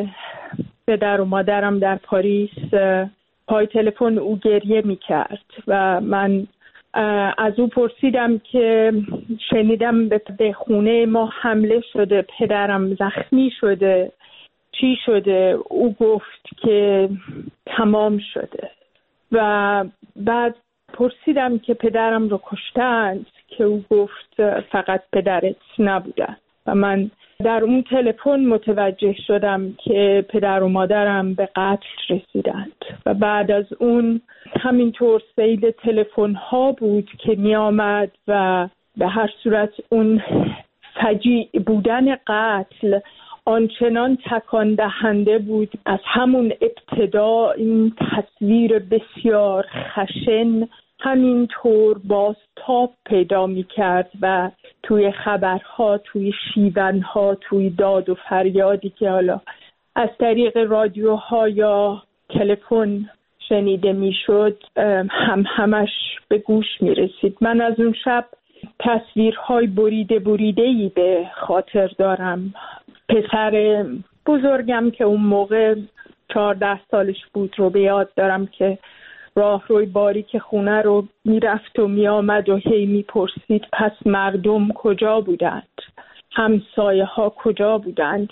پدر و مادرم در پاریس. پای تلفن او گریه می کرد و من از او پرسیدم که شنیدم به خونه ما حمله شده، پدرم زخمی شده، چی شده؟ او گفت که تمام شده. و بعد پرسیدم که پدرم رو کشتند، که او گفت فقط پدرت نبودن و من در اون تلفن متوجه شدم که پدر و مادرم به قتل رسیدند و بعد از اون همینطور سیل تلفن ها بود که می آمد و به هر صورت اون فجیع بودن قتل آنچنان تکان دهنده بود. از همون ابتدا این تصویر بسیار خشن همینطور بازتاب پیدا می کرد و توی خبرها، توی شیونها، توی داد و فریادی که حالا از طریق رادیوها یا تلفن شنیده می شد هم همش به گوش می رسید. من از اون شب تصویرهای بریده بریده‌ای به خاطر دارم. پسر بزرگم که اون موقع چهارده سالش بود رو به یاد دارم که راه روی باریک خونه رو میرفت و میآمد و هی میپرسید پس مردم کجا بودند؟ همسایه ها کجا بودند؟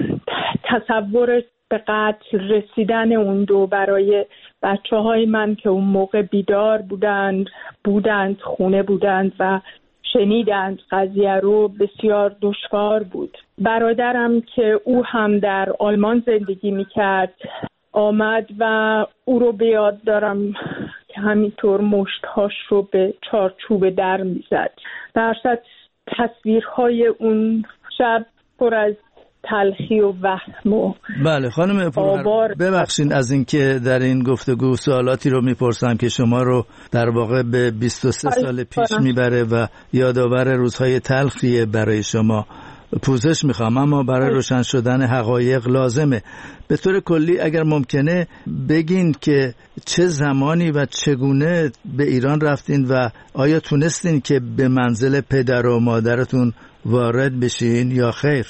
تصور به قتل رسیدن اون دو برای بچه های من که اون موقع بیدار بودند بودند خونه بودند و شنیدند قضیه رو بسیار دشوار بود. برادرم که او هم در آلمان زندگی میکرد آمد و او رو به یاد دارم که همینطور مشتهاش رو به چارچوب در میزد. در صورت تصویرهای اون شب پر از تلخی و وهم و بله خانم پرور ببخشید از اینکه در این گفتگو سوالاتی رو میپرسم که شما رو در واقع به بیست و سه سال پیش میبره و یادآور روزهای تلخیه برای شما. پوزش میخوام اما برای روشن شدن حقایق لازمه به طور کلی اگر ممکنه بگین که چه زمانی و چگونه به ایران رفتین و آیا تونستین که به منزل پدر و مادرتون وارد بشین یا خیر؟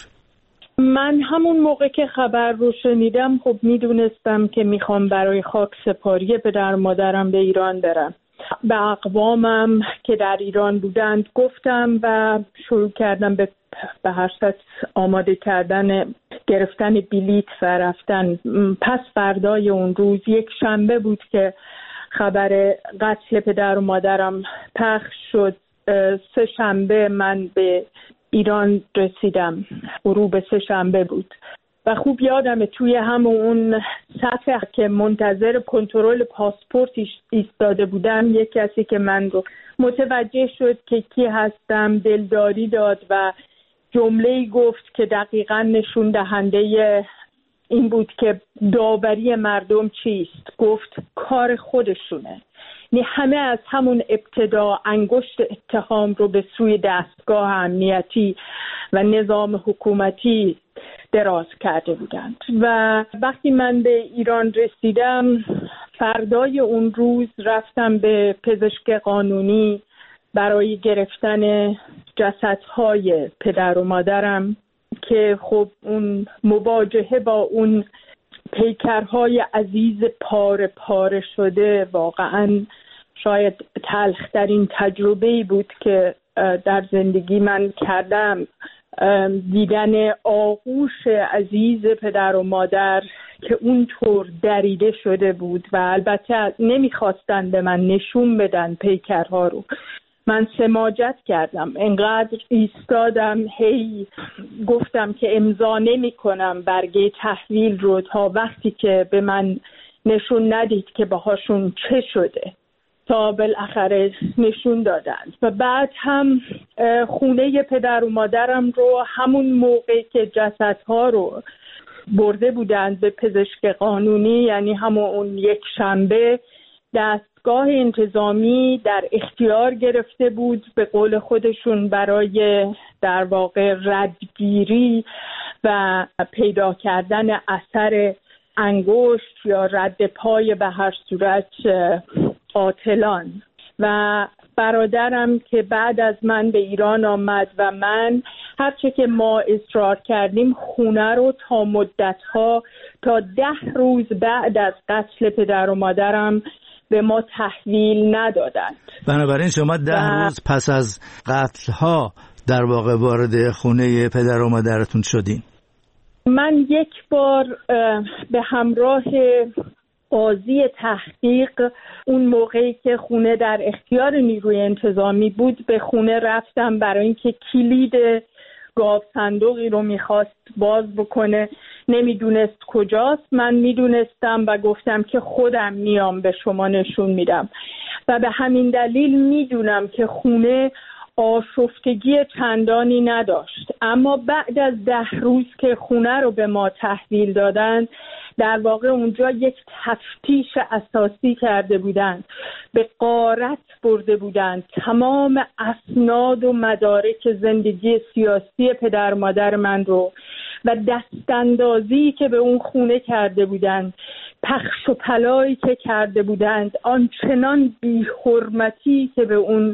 من همون موقع که خبر رو شنیدم خب میدونستم که میخوام برای خاک سپاری پدر مادرم به ایران برم. به اقوامم که در ایران بودند گفتم و شروع کردم به به هر صورت آماده کردن گرفتن بلیط و رفتن. پس فردای اون روز یک شنبه بود که خبر قتل پدر و مادرم پخش شد. سه شنبه من به ایران رسیدم. غروب سه شنبه بود و خوب یادمه توی همون اون صفحه که منتظر کنترل پاسپورت ایستاده بودم یک کسی که من رو متوجه شد که کی هستم دلداری داد و جمله‌ای گفت که دقیقاً نشون دهنده این بود که داوری مردم چیست. گفت کار خودشونه. یعنی همه از همون ابتدا انگشت اتهام رو به سوی دستگاه امنیتی و نظام حکومتی دراز کرده بودند و وقتی من به ایران رسیدم فردای اون روز رفتم به پزشک قانونی برای گرفتن جسدهای پدر و مادرم که خب اون مواجهه با اون پیکرهای عزیز پاره پاره شده واقعاً شاید تلخ‌ترین تجربه‌ای بود که در زندگی من کردم. دیدن آغوش عزیز پدر و مادر که اونطور دریده شده بود و البته نمیخواستن به من نشون بدن پیکرها رو. من سماجت کردم، انقدر ایستادم هی گفتم که امضا نمی کنم برگه تحویل رو تا وقتی که به من نشون ندید که باهاشون چه شده، تا بالاخره نشون دادند. و بعد هم خونه پدر و مادرم رو همون موقع که جسدها رو برده بودند به پزشک قانونی، یعنی همون اون یک شنبه، دستگاه انتظامی در اختیار گرفته بود به قول خودشون برای در واقع ردگیری و پیدا کردن اثر انگشت یا رد پای به هر صورت قاتلان. و برادرم که بعد از من به ایران آمد و من هرچه که ما اصرار کردیم خونه رو تا مدتها تا ده روز بعد از قتل پدر و مادرم به ما تحویل ندادند. بنابراین شما ده و... روز پس از قتل ها در واقع وارد خونه پدر و مادرتون شدین؟ من یک بار به همراه قاضی تحقیق اون موقعی که خونه در اختیار نیروی انتظامی بود به خونه رفتم برای اینکه کلید گاو صندوقی رو میخواست باز بکنه، نمیدونست کجاست. من میدونستم و گفتم که خودم میام به شما نشون میدم و به همین دلیل میدونم که خونه آشفتگی چندانی نداشت. اما بعد از ده روز که خونه رو به ما تحویل دادن، در واقع اونجا یک تفتیش اساسی کرده بودند، به غارت برده بودند تمام اسناد و مدارک زندگی سیاسی پدر مادر من رو و دستاندازی که به اون خونه کرده بودند، پخش و پلایی که کرده بودند، آنچنان بی‌حرمتی که به اون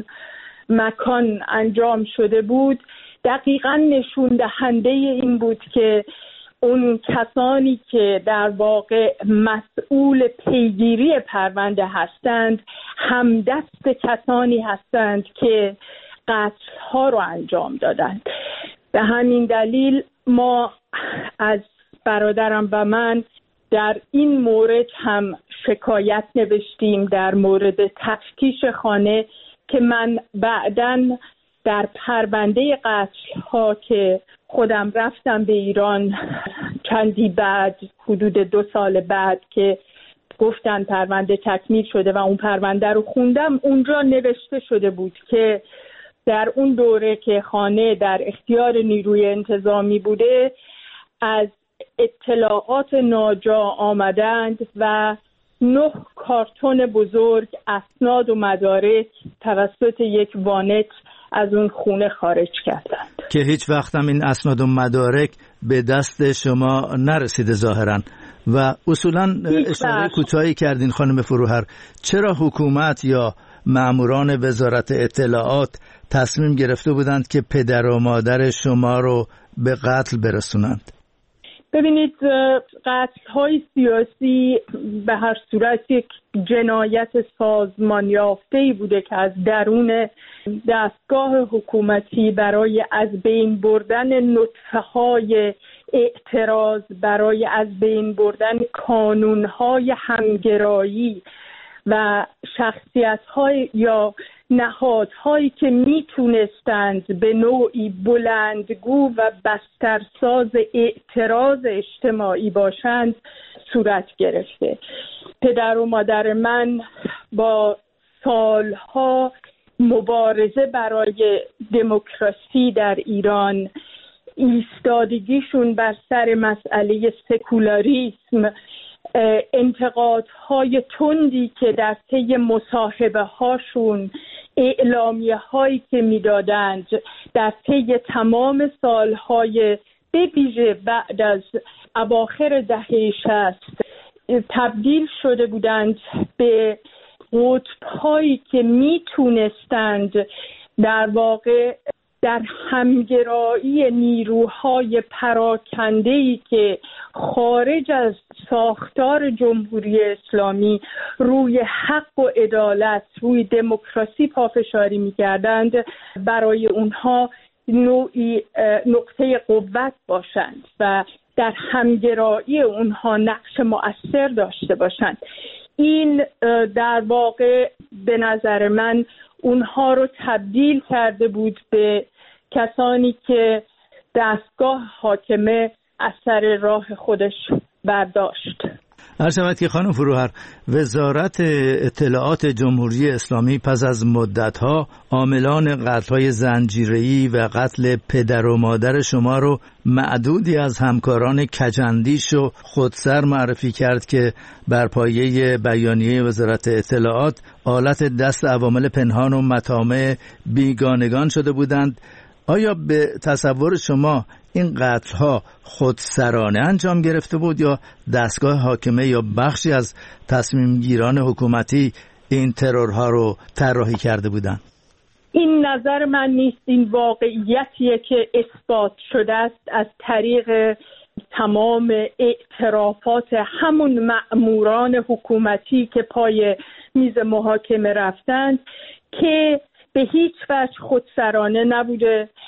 مکان انجام شده بود، دقیقاً نشون دهنده این بود که اون کسانی که در واقع مسئول پیگیری پرونده هستند همدست کسانی هستند که قتل‌ها رو انجام دادند. به همین دلیل ما از برادرم و من در این مورد هم شکایت نوشتیم در مورد تفتیش خانه که من بعداً در پرونده قتل‌ها که خودم رفتم به ایران چندی بعد، حدود دو سال بعد که گفتن پرونده تکمیل شده و اون پرونده رو خوندم، اونجا نوشته شده بود که در اون دوره که خانه در اختیار نیروی انتظامی بوده از اطلاعات ناجا آمدند و نه کارتون بزرگ اسناد و مدارک توسط یک وانت از اون خونه خارج کردند که هیچ وقت هم این اسناد و مدارک به دست شما نرسیده ظاهرا. و اصولا اشاره کوتاهی کردین خانم فروهر، چرا حکومت یا ماموران وزارت اطلاعات تصمیم گرفته بودند که پدر و مادر شما رو به قتل برسونند؟ ببینید، قتل‌های سیاسی به هر صورت یک جنایت سازمان یافته‌ای بوده که از درون دستگاه حکومتی برای از بین بردن نطفه‌های اعتراض، برای از بین بردن کانون‌های همگرایی و شخصیت‌های یا نهادهایی که میتونستند به نوعی بلندگو و بسترساز اعتراض اجتماعی باشند صورت گرفته. پدر و مادر من با سالها مبارزه برای دموکراسی در ایران، ایستادگیشون بر سر مسئله سکولاریسم، انتقادهای تندی که در طی مصاحبه هاشون، اعلامیه هایی که میدادند در طی تمام سالهای به ویژه بعد از اواخر دهه شصت تبدیل شده بودند به قطب هایی که میتونستند در واقع در همگرایی نیروهای پراکنده‌ای که خارج از ساختار جمهوری اسلامی روی حق و عدالت، روی دموکراسی پافشاری می‌کردند، برای اونها نوعی نقطه قوت باشند و در همگرایی اونها نقش مؤثر داشته باشند. این در واقع به نظر من اونها رو تبدیل کرده بود به کسانی که دستگاه حاکمه از سر راه خودش برداشت. هر شود که خانم فروهر، وزارت اطلاعات جمهوری اسلامی پس از مدتها عاملان قتل‌های زنجیره‌ای و قتل پدر و مادر شما رو معدودی از همکاران کجندیش و خودسر معرفی کرد که بر پایه بیانیه وزارت اطلاعات آلت دست عوامل پنهان و مطامع بیگانگان شده بودند. آیا به تصور شما این قتل‌ها خودسرانه انجام گرفته بود یا دستگاه حاکمه یا بخشی از تصمیم گیران حکومتی این ترورها رو طراحی کرده بودند؟ این نظر من نیست، این واقعیتیه که اثبات شده است از طریق تمام اعترافات همون مأموران حکومتی که پای میز محاکمه رفتند که به هیچ وجه خودسرانه نبوده.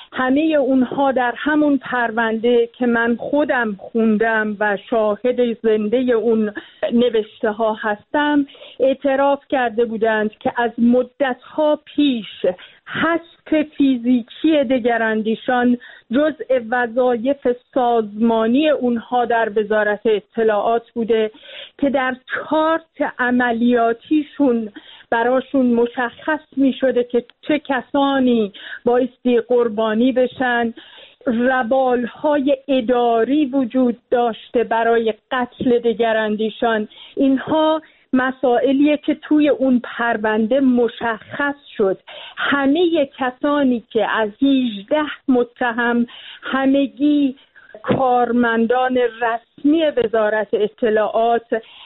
همه اونها در همون پرونده که من خودم خوندم و شاهد زنده اون نوشته ها هستم اعتراف کرده بودند که از مدتها پیش حذف فیزیکی دگراندیشان جزء وظایف سازمانی اونها در وزارت اطلاعات بوده که در چارت عملیاتیشون براشون مشخص می شده که چه کسانی بایستی قربانی بشن. روالهای اداری وجود داشته برای قتل دگراندیشان. اینها مسائلیه که توی اون پرونده مشخص شد. همه کسانی که از هجده متهم همگی کارمندان رسمی وزارت اطلاعات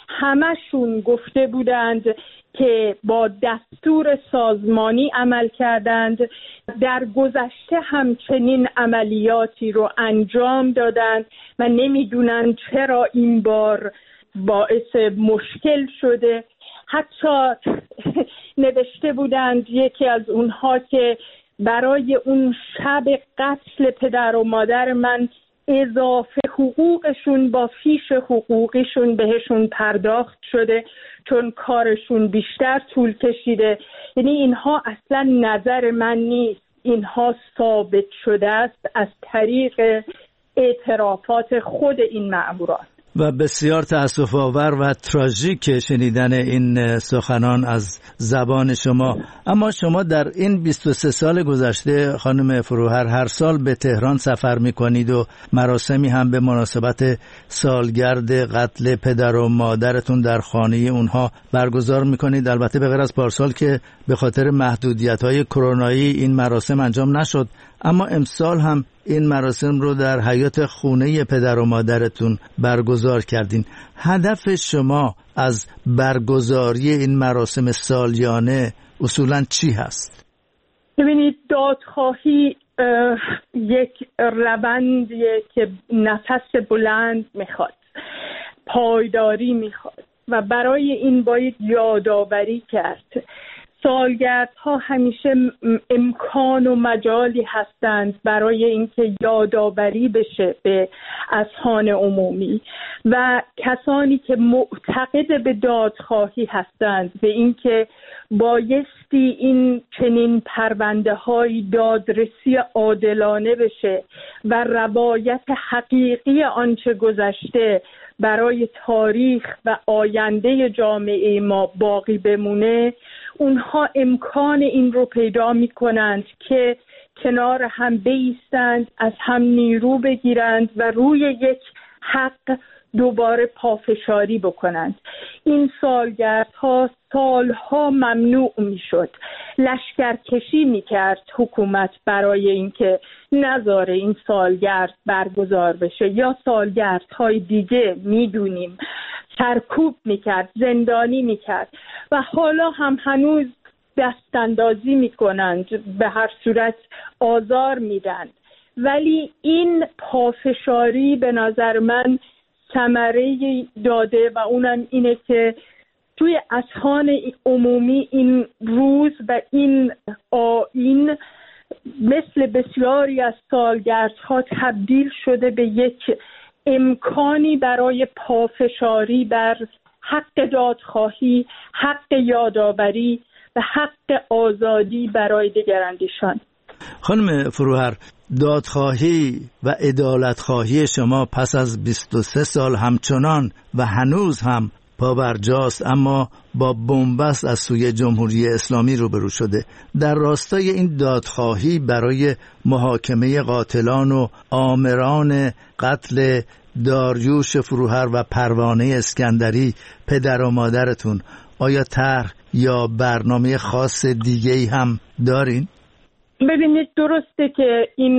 همشون گفته بودند که با دستور سازمانی عمل کردند، در گذشته همچنین عملیاتی رو انجام دادند و نمیدونن چرا این بار باعث مشکل شده. حتی نوشته بودند یکی از اونها که برای اون شب قتل پدر و مادر من اضافه حقوقشون با فیش حقوقیشون بهشون پرداخت شده چون کارشون بیشتر طول کشیده. یعنی اینها اصلا نظر من نیست، اینها ثابت شده است از طریق اعترافات خود این مأموران. و بسیار تأسف آور و تراژیک شنیدن این سخنان از زبان شما. اما شما در این بیست و سه سال گذشته خانم فروهر هر سال به تهران سفر میکنید و مراسمی هم به مناسبت سالگرد قتل پدر و مادرتون در خانه اونها برگزار میکنید. البته به غیر از پارسال که به خاطر محدودیت‌های کرونایی این مراسم انجام نشد، اما امسال هم این مراسم رو در حیاط خونه پدر و مادرتون برگزار کردین. هدف شما از برگزاری این مراسم سالیانه اصولاً چی هست؟ ببینید، دادخواهی یک روندیه که نفس بلند میخواد، پایداری میخواد و برای این باید یادآوری کرد. سالگردها همیشه امکان و مجالی هستند برای اینکه یادآوری بشه به اذهان عمومی و کسانی که معتقد به دادخواهی هستند به اینکه بایستی این چنین پرونده های دادرسی عادلانه بشه و روایت حقیقی آنچه گذشته برای تاریخ و آینده جامعه ما باقی بمونه، اونها امکان این رو پیدا می کنند که کنار هم بایستند، از هم نیرو بگیرند و روی یک حق دوباره پافشاری بکنند. این سالگردها سالها ممنوع می شد، لشکرکشی می کرد حکومت برای اینکه نذاره این سالگرد برگزار بشه، یا سالگردهای دیگه می دونیم سرکوب می کرد، زندانی می کرد و حالا هم هنوز دستاندازی می کنند، به هر صورت آزار می دن. ولی این پافشاری به نظر من ثمره داده و اونم اینه که توی اذهان عمومی این روز و این آیین مثل بسیاری از سالگردها تبدیل شده به یک امکانی برای پافشاری بر حق دادخواهی، حق یادآوری و حق آزادی برای دگراندیشان. خانم فروهر، دادخواهی و عدالتخواهی شما پس از بیست و سه سال همچنان و هنوز هم پابرجاست، اما با بنبست از سوی جمهوری اسلامی روبرو شده. در راستای این دادخواهی برای محاکمه قاتلان و آمران قتل داریوش فروهر و پروانه اسکندری پدر و مادرتون، آیا طرح یا برنامه خاص دیگه‌ای هم دارین؟ ببینید، درسته که این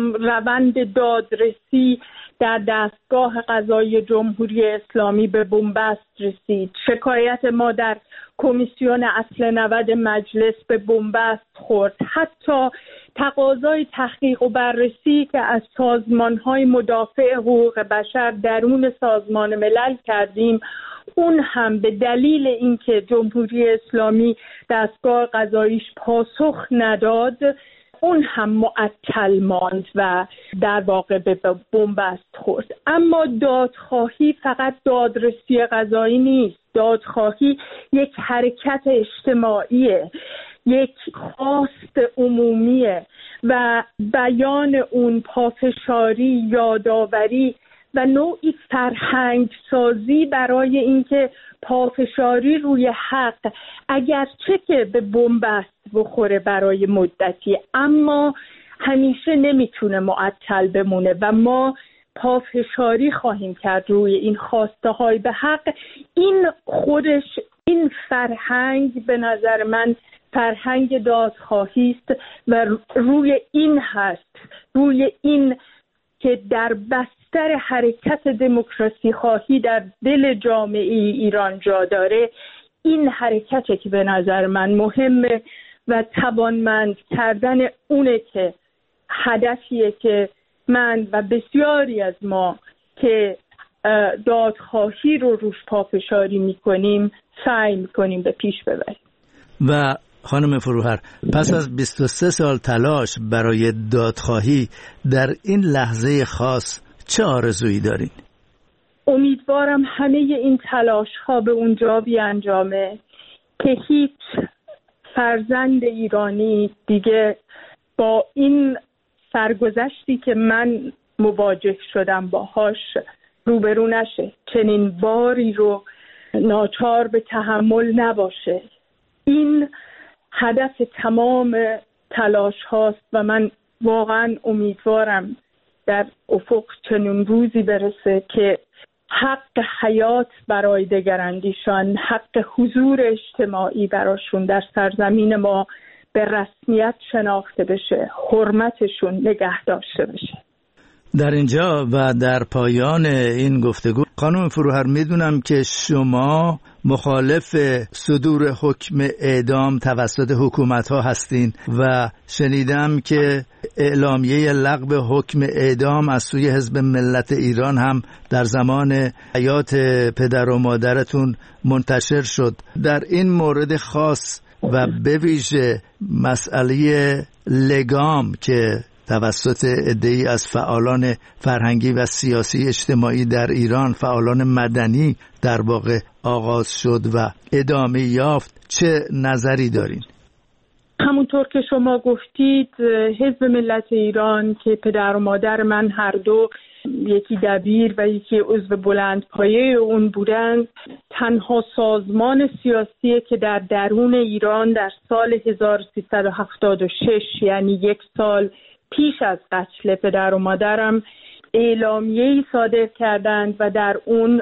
روند دادرسی در دستگاه قضایی جمهوری اسلامی به بنبست رسید. شکایت ما در کمیسیون اصل نود مجلس به بنبست خورد. حتی تقاضای تحقیق و بررسی که از سازمان‌های مدافع حقوق بشر درون سازمان ملل کردیم، اون هم به دلیل اینکه جمهوری اسلامی دستگاه قضاییش پاسخ نداد اون هم معطل ماند و در واقع به بنبست خورد. اما دادخواهی فقط دادرسی قضایی نیست. دادخواهی یک حرکت اجتماعیه، یک خواست عمومیه و بیان اون پافشاری، یادآوری و نوعی فرهنگ سازی برای اینکه پافشاری روی حق اگرچه که به بنبست بخوره برای مدتی، اما همیشه نمیتونه معطل بمونه و ما پافشاری خواهیم کرد روی این خواسته های به حق. این خودش، این فرهنگ به نظر من فرهنگ دادخواهی است و روی این هست، روی این که در بستر حرکت دموکراسی خواهی در دل جامعه ایران جا داره، این حرکته که به نظر من مهمه و توانمند کردن اونه که هدفیه که من و بسیاری از ما که دادخواهی رو روش پافشاری میکنیم سعی میکنیم به پیش ببریم. و خانم فروهر، پس از بیست و سه سال تلاش برای دادخواهی در این لحظه خاص چه آرزویی دارین؟ امیدوارم همه این تلاش ها به اونجا بیانجامه که هیچ فرزند ایرانی دیگه با این سرگذشتی که من مواجه شدم باهاش روبرو نشه، چنین باری رو ناچار به تحمل نباشه. این هدف تمام تلاش هاست و من واقعا امیدوارم در افق چنین روزی برسه که حق حیات برای دگراندیشان، حق حضور اجتماعی براشون در سرزمین ما به رسمیت شناخته بشه، حرمتشون نگه داشته بشه. در اینجا و در پایان این گفتگو خانم فروهر، میدونم که شما مخالف صدور حکم اعدام توسط حکومت‌ها هستین و شنیدم که اعلامیه لغو حکم اعدام از سوی حزب ملت ایران هم در زمان حیات پدر و مادرتون منتشر شد. در این مورد خاص و به ویژه مسئله لگام که توسط عده‌ای از فعالان فرهنگی و سیاسی اجتماعی در ایران، فعالان مدنی در واقع آغاز شد و ادامه یافت، چه نظری دارین؟ همونطور که شما گفتید، حزب ملت ایران که پدر و مادر من هر دو یکی دبیر و یکی عضو بلند پایه اون بودند، تنها سازمان سیاسی که در درون ایران در سال هزار و سیصد و هفتاد و شش، یعنی یک سال پیش از قتل پدر و مادرم، اعلامیه‌ای صادر کردند و در اون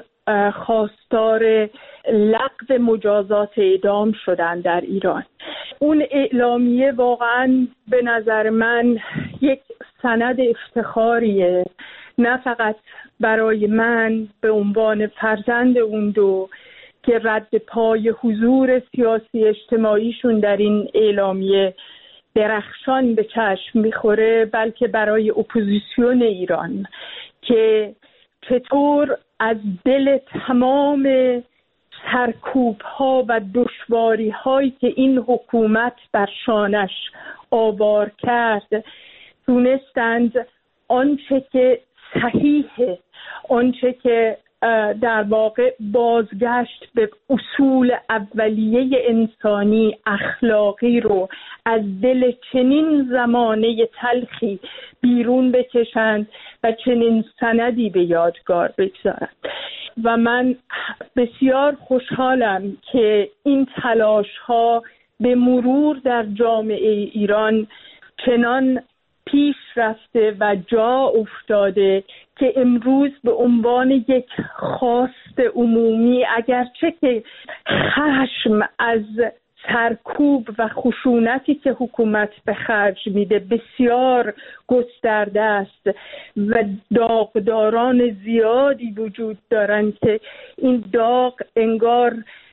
خواستار لغو مجازات اعدام شدند در ایران. اون اعلامیه واقعا به نظر من یک سند افتخاریه، نه فقط برای من به عنوان فرزند اون دو که رد پای حضور سیاسی اجتماعیشون در این اعلامیه درخشان به چشم میخوره، بلکه برای اپوزیسیون ایران که چطور از دل تمام سرکوب ها و دشواری هایی که این حکومت بر شانش آوار کرد تونستند آنچه که صحیحه، آنچه که در واقع بازگشت به اصول اولیه انسانی اخلاقی رو از دل چنین زمانه تلخی بیرون بکشند و چنین سندی به یادگار بگذارند. و من بسیار خوشحالم که این تلاش ها به مرور در جامعه ایران چنان پیش رفته و جا افتاده که امروز به عنوان یک خواست عمومی، اگرچه که خشم از سرکوب و خشونتی که حکومت به خرج میده بسیار گسترده است و داغداران زیادی وجود دارن که این داغ انگار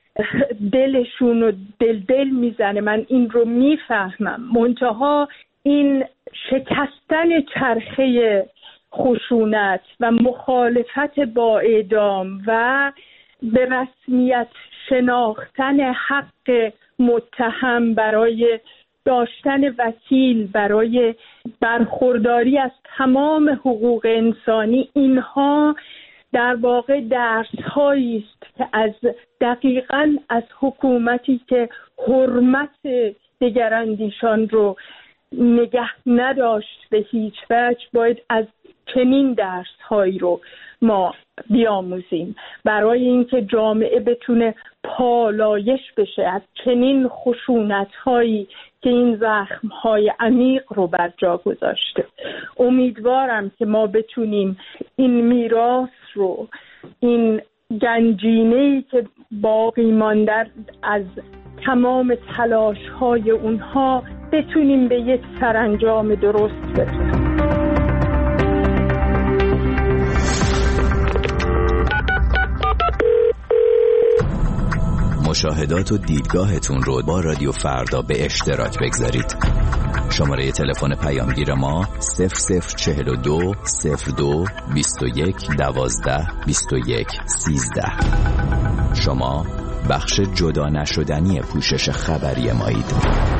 دلشون رو دل دل میزنه، من این رو میفهمم، منتها این شکستن چرخه خشونت و مخالفت با اعدام و به رسمیت شناختن حق متهم برای داشتن وکیل برای برخورداری از تمام حقوق انسانی، اینها در واقع درس هایی است که از دقیقاً از حکومتی که حرمت دگراندیشان رو نگه نداشت به هیچ وجه، باید از چنین درس هایی رو ما بیاموزیم برای اینکه جامعه بتونه پالایش بشه از چنین خشونت هایی که این زخم های عمیق رو بر جا گذاشته. امیدوارم که ما بتونیم این میراث رو، این گنجینه‌ای که باقی مانده از تمام تلاش های اونها، بتونیم به یک سرانجام درست برسیم. مشاهدات و دیدگاهتون رو با رادیو فردا به اشتراک بگذارید. شماره تلفن پیامگیر ما صفر صفر چهل و دو صفر دو بیست و یک دوازده بیست و یک سیزده. شما بخش جدا نشدنی پوشش خبری مایید.